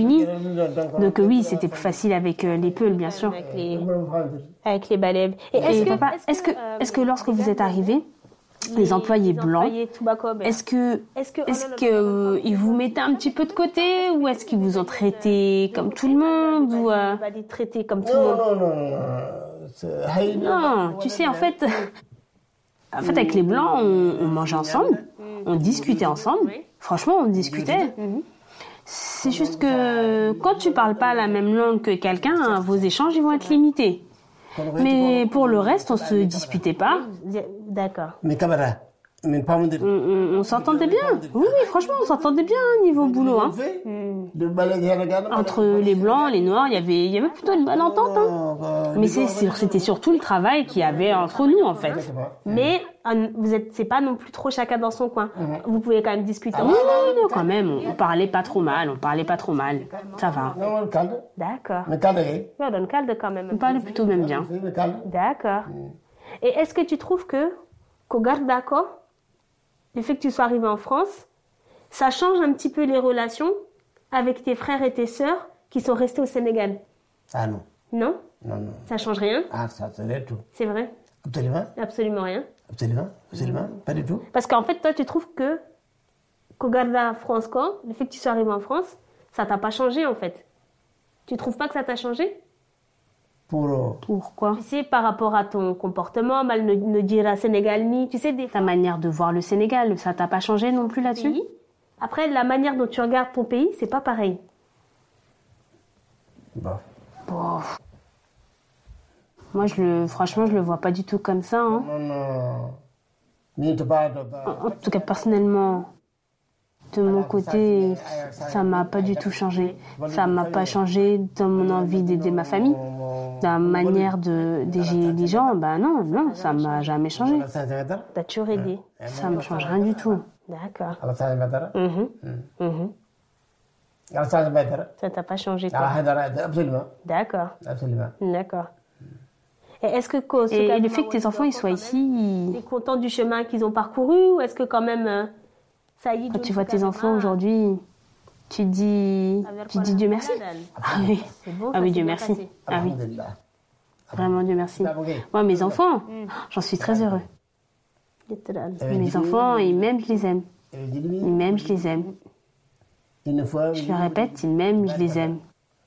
États-Unis. Donc euh, oui, c'était plus facile avec euh, les peuls, bien sûr. Avec les, avec les balais. Et est-ce, Et que, papa, est-ce, que, est-ce que lorsque vous êtes arrivé, les employés blancs, est-ce que, est-ce que, est-ce que euh, ils vous mettaient un petit peu de côté ou est-ce qu'ils vous ont traité comme tout le monde ou euh... traité comme tout le monde? Non, non, non. Non, tu sais, en fait, en fait, avec les blancs, on, on mangeait ensemble, on discutait ensemble. Franchement, on discutait. C'est juste que quand tu parles pas la même langue que quelqu'un, vos échanges ils vont être limités. Mais pour le reste, on se disputait pas. D'accord. Mes camarades, on, on, on s'entendait bien. Oui, oui, franchement, on s'entendait bien niveau boulot. Hein. Entre les blancs, les noirs, il y avait, il y avait plutôt une bonne entente. Hein. Mais c'est, c'était surtout le travail qu'il y avait entre nous, en fait. Mais vous êtes, c'est pas non plus trop chacun dans son coin. Vous pouvez quand même discuter. Ah, oui, non, non, quand même. On, on parlait pas trop mal. On parlait pas trop mal. Ça va. D'accord. Mais on donne calde quand même. On parlait plutôt même bien. D'accord. Et est-ce que tu trouves que qu'au Gardaco, le fait que tu sois arrivé en France, ça change un petit peu les relations avec tes frères et tes sœurs qui sont restés au Sénégal? Ah non. Non? Non, non. Ça change rien? Ah, ça, c'est rien du tout. C'est vrai? Absolument. Absolument rien? Absolument, absolument, mmh. Pas du tout. Parce qu'en fait, toi, tu trouves que qu'au Garda France, quoi, le fait que tu sois arrivé en France, ça t'a pas changé, en fait. Tu trouves pas que ça t'a changé? Pour... Pourquoi? Tu sais, par rapport à ton comportement, mal ne, ne dire à Sénégal ni, tu sais, des... ta manière de voir le Sénégal, ça t'a pas changé non plus là-dessus? Oui. Après, la manière dont tu regardes ton pays, c'est pas pareil. Bon. Bon. Moi, je le, franchement, je le vois pas du tout comme ça. Hein. Non, non. En, en tout cas, personnellement, de mon côté, ça m'a pas du tout changé. Ça m'a pas changé dans mon envie d'aider ma famille. Dans la manière de d'aider les gens, ben non, non, ça m'a jamais changé. T'as toujours aidé. Ça me change rien du tout. D'accord. Mmh. Mmh. Ça t'a pas changé, quoi. Absolument. D'accord. Absolument. D'accord. Et est-ce que et, et le fait que tes enfants ils soient ici, tu es content du chemin qu'ils ont parcouru ou est-ce que quand même ça y est? Quand tu vois tes enfants aujourd'hui, tu dis, tu dis Dieu merci. Ah oui, bon, ah oui Dieu merci. Ah oui. Vraiment Dieu merci. Moi mes enfants, j'en suis très heureux. Mes enfants, ils m'aiment, je les aime. Ils m'aiment, je les aime. Je le répète, ils m'aiment, je les aime.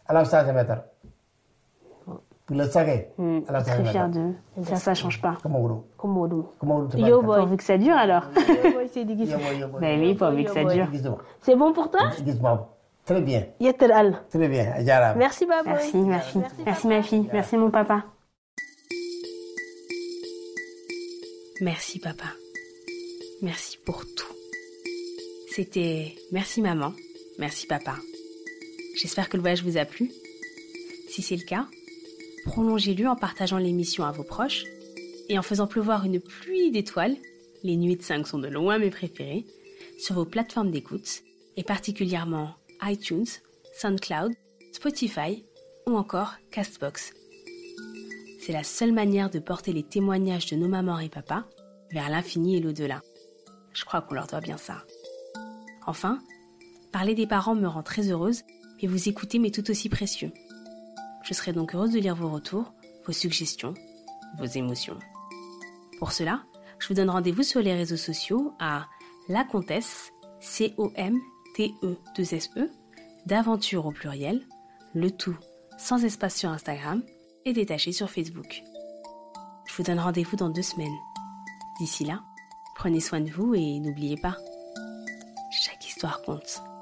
Mmh, très fière d'eux. Ça, ça change pas. Yo boy. Pourvu que ça dure alors. Ben oui, pourvu que ça dure. C'est bon pour toi? Très bien. Très bien. Merci Baboy. Merci, merci. Merci ma fille. Merci mon papa. Merci papa. Merci pour tout. C'était merci maman, merci papa. J'espère que le voyage vous a plu. Si c'est le cas, prolongez-le en partageant l'émission à vos proches et en faisant pleuvoir une pluie d'étoiles, les nuits de cinq sont de loin mes préférées, sur vos plateformes d'écoute et particulièrement iTunes, SoundCloud, Spotify ou encore Castbox. C'est la seule manière de porter les témoignages de nos mamans et papas vers l'infini et l'au-delà. Je crois qu'on leur doit bien ça. Enfin, parler des parents me rend très heureuse et vous écouter m'est tout aussi précieux. Je serai donc heureuse de lire vos retours, vos suggestions, vos émotions. Pour cela, je vous donne rendez-vous sur les réseaux sociaux à La Comtesse, C O M T E deux S E, d'aventure au pluriel, le tout sans espace sur Instagram et détaché sur Facebook. Je vous donne rendez-vous dans deux semaines. D'ici là, prenez soin de vous et n'oubliez pas, chaque histoire compte.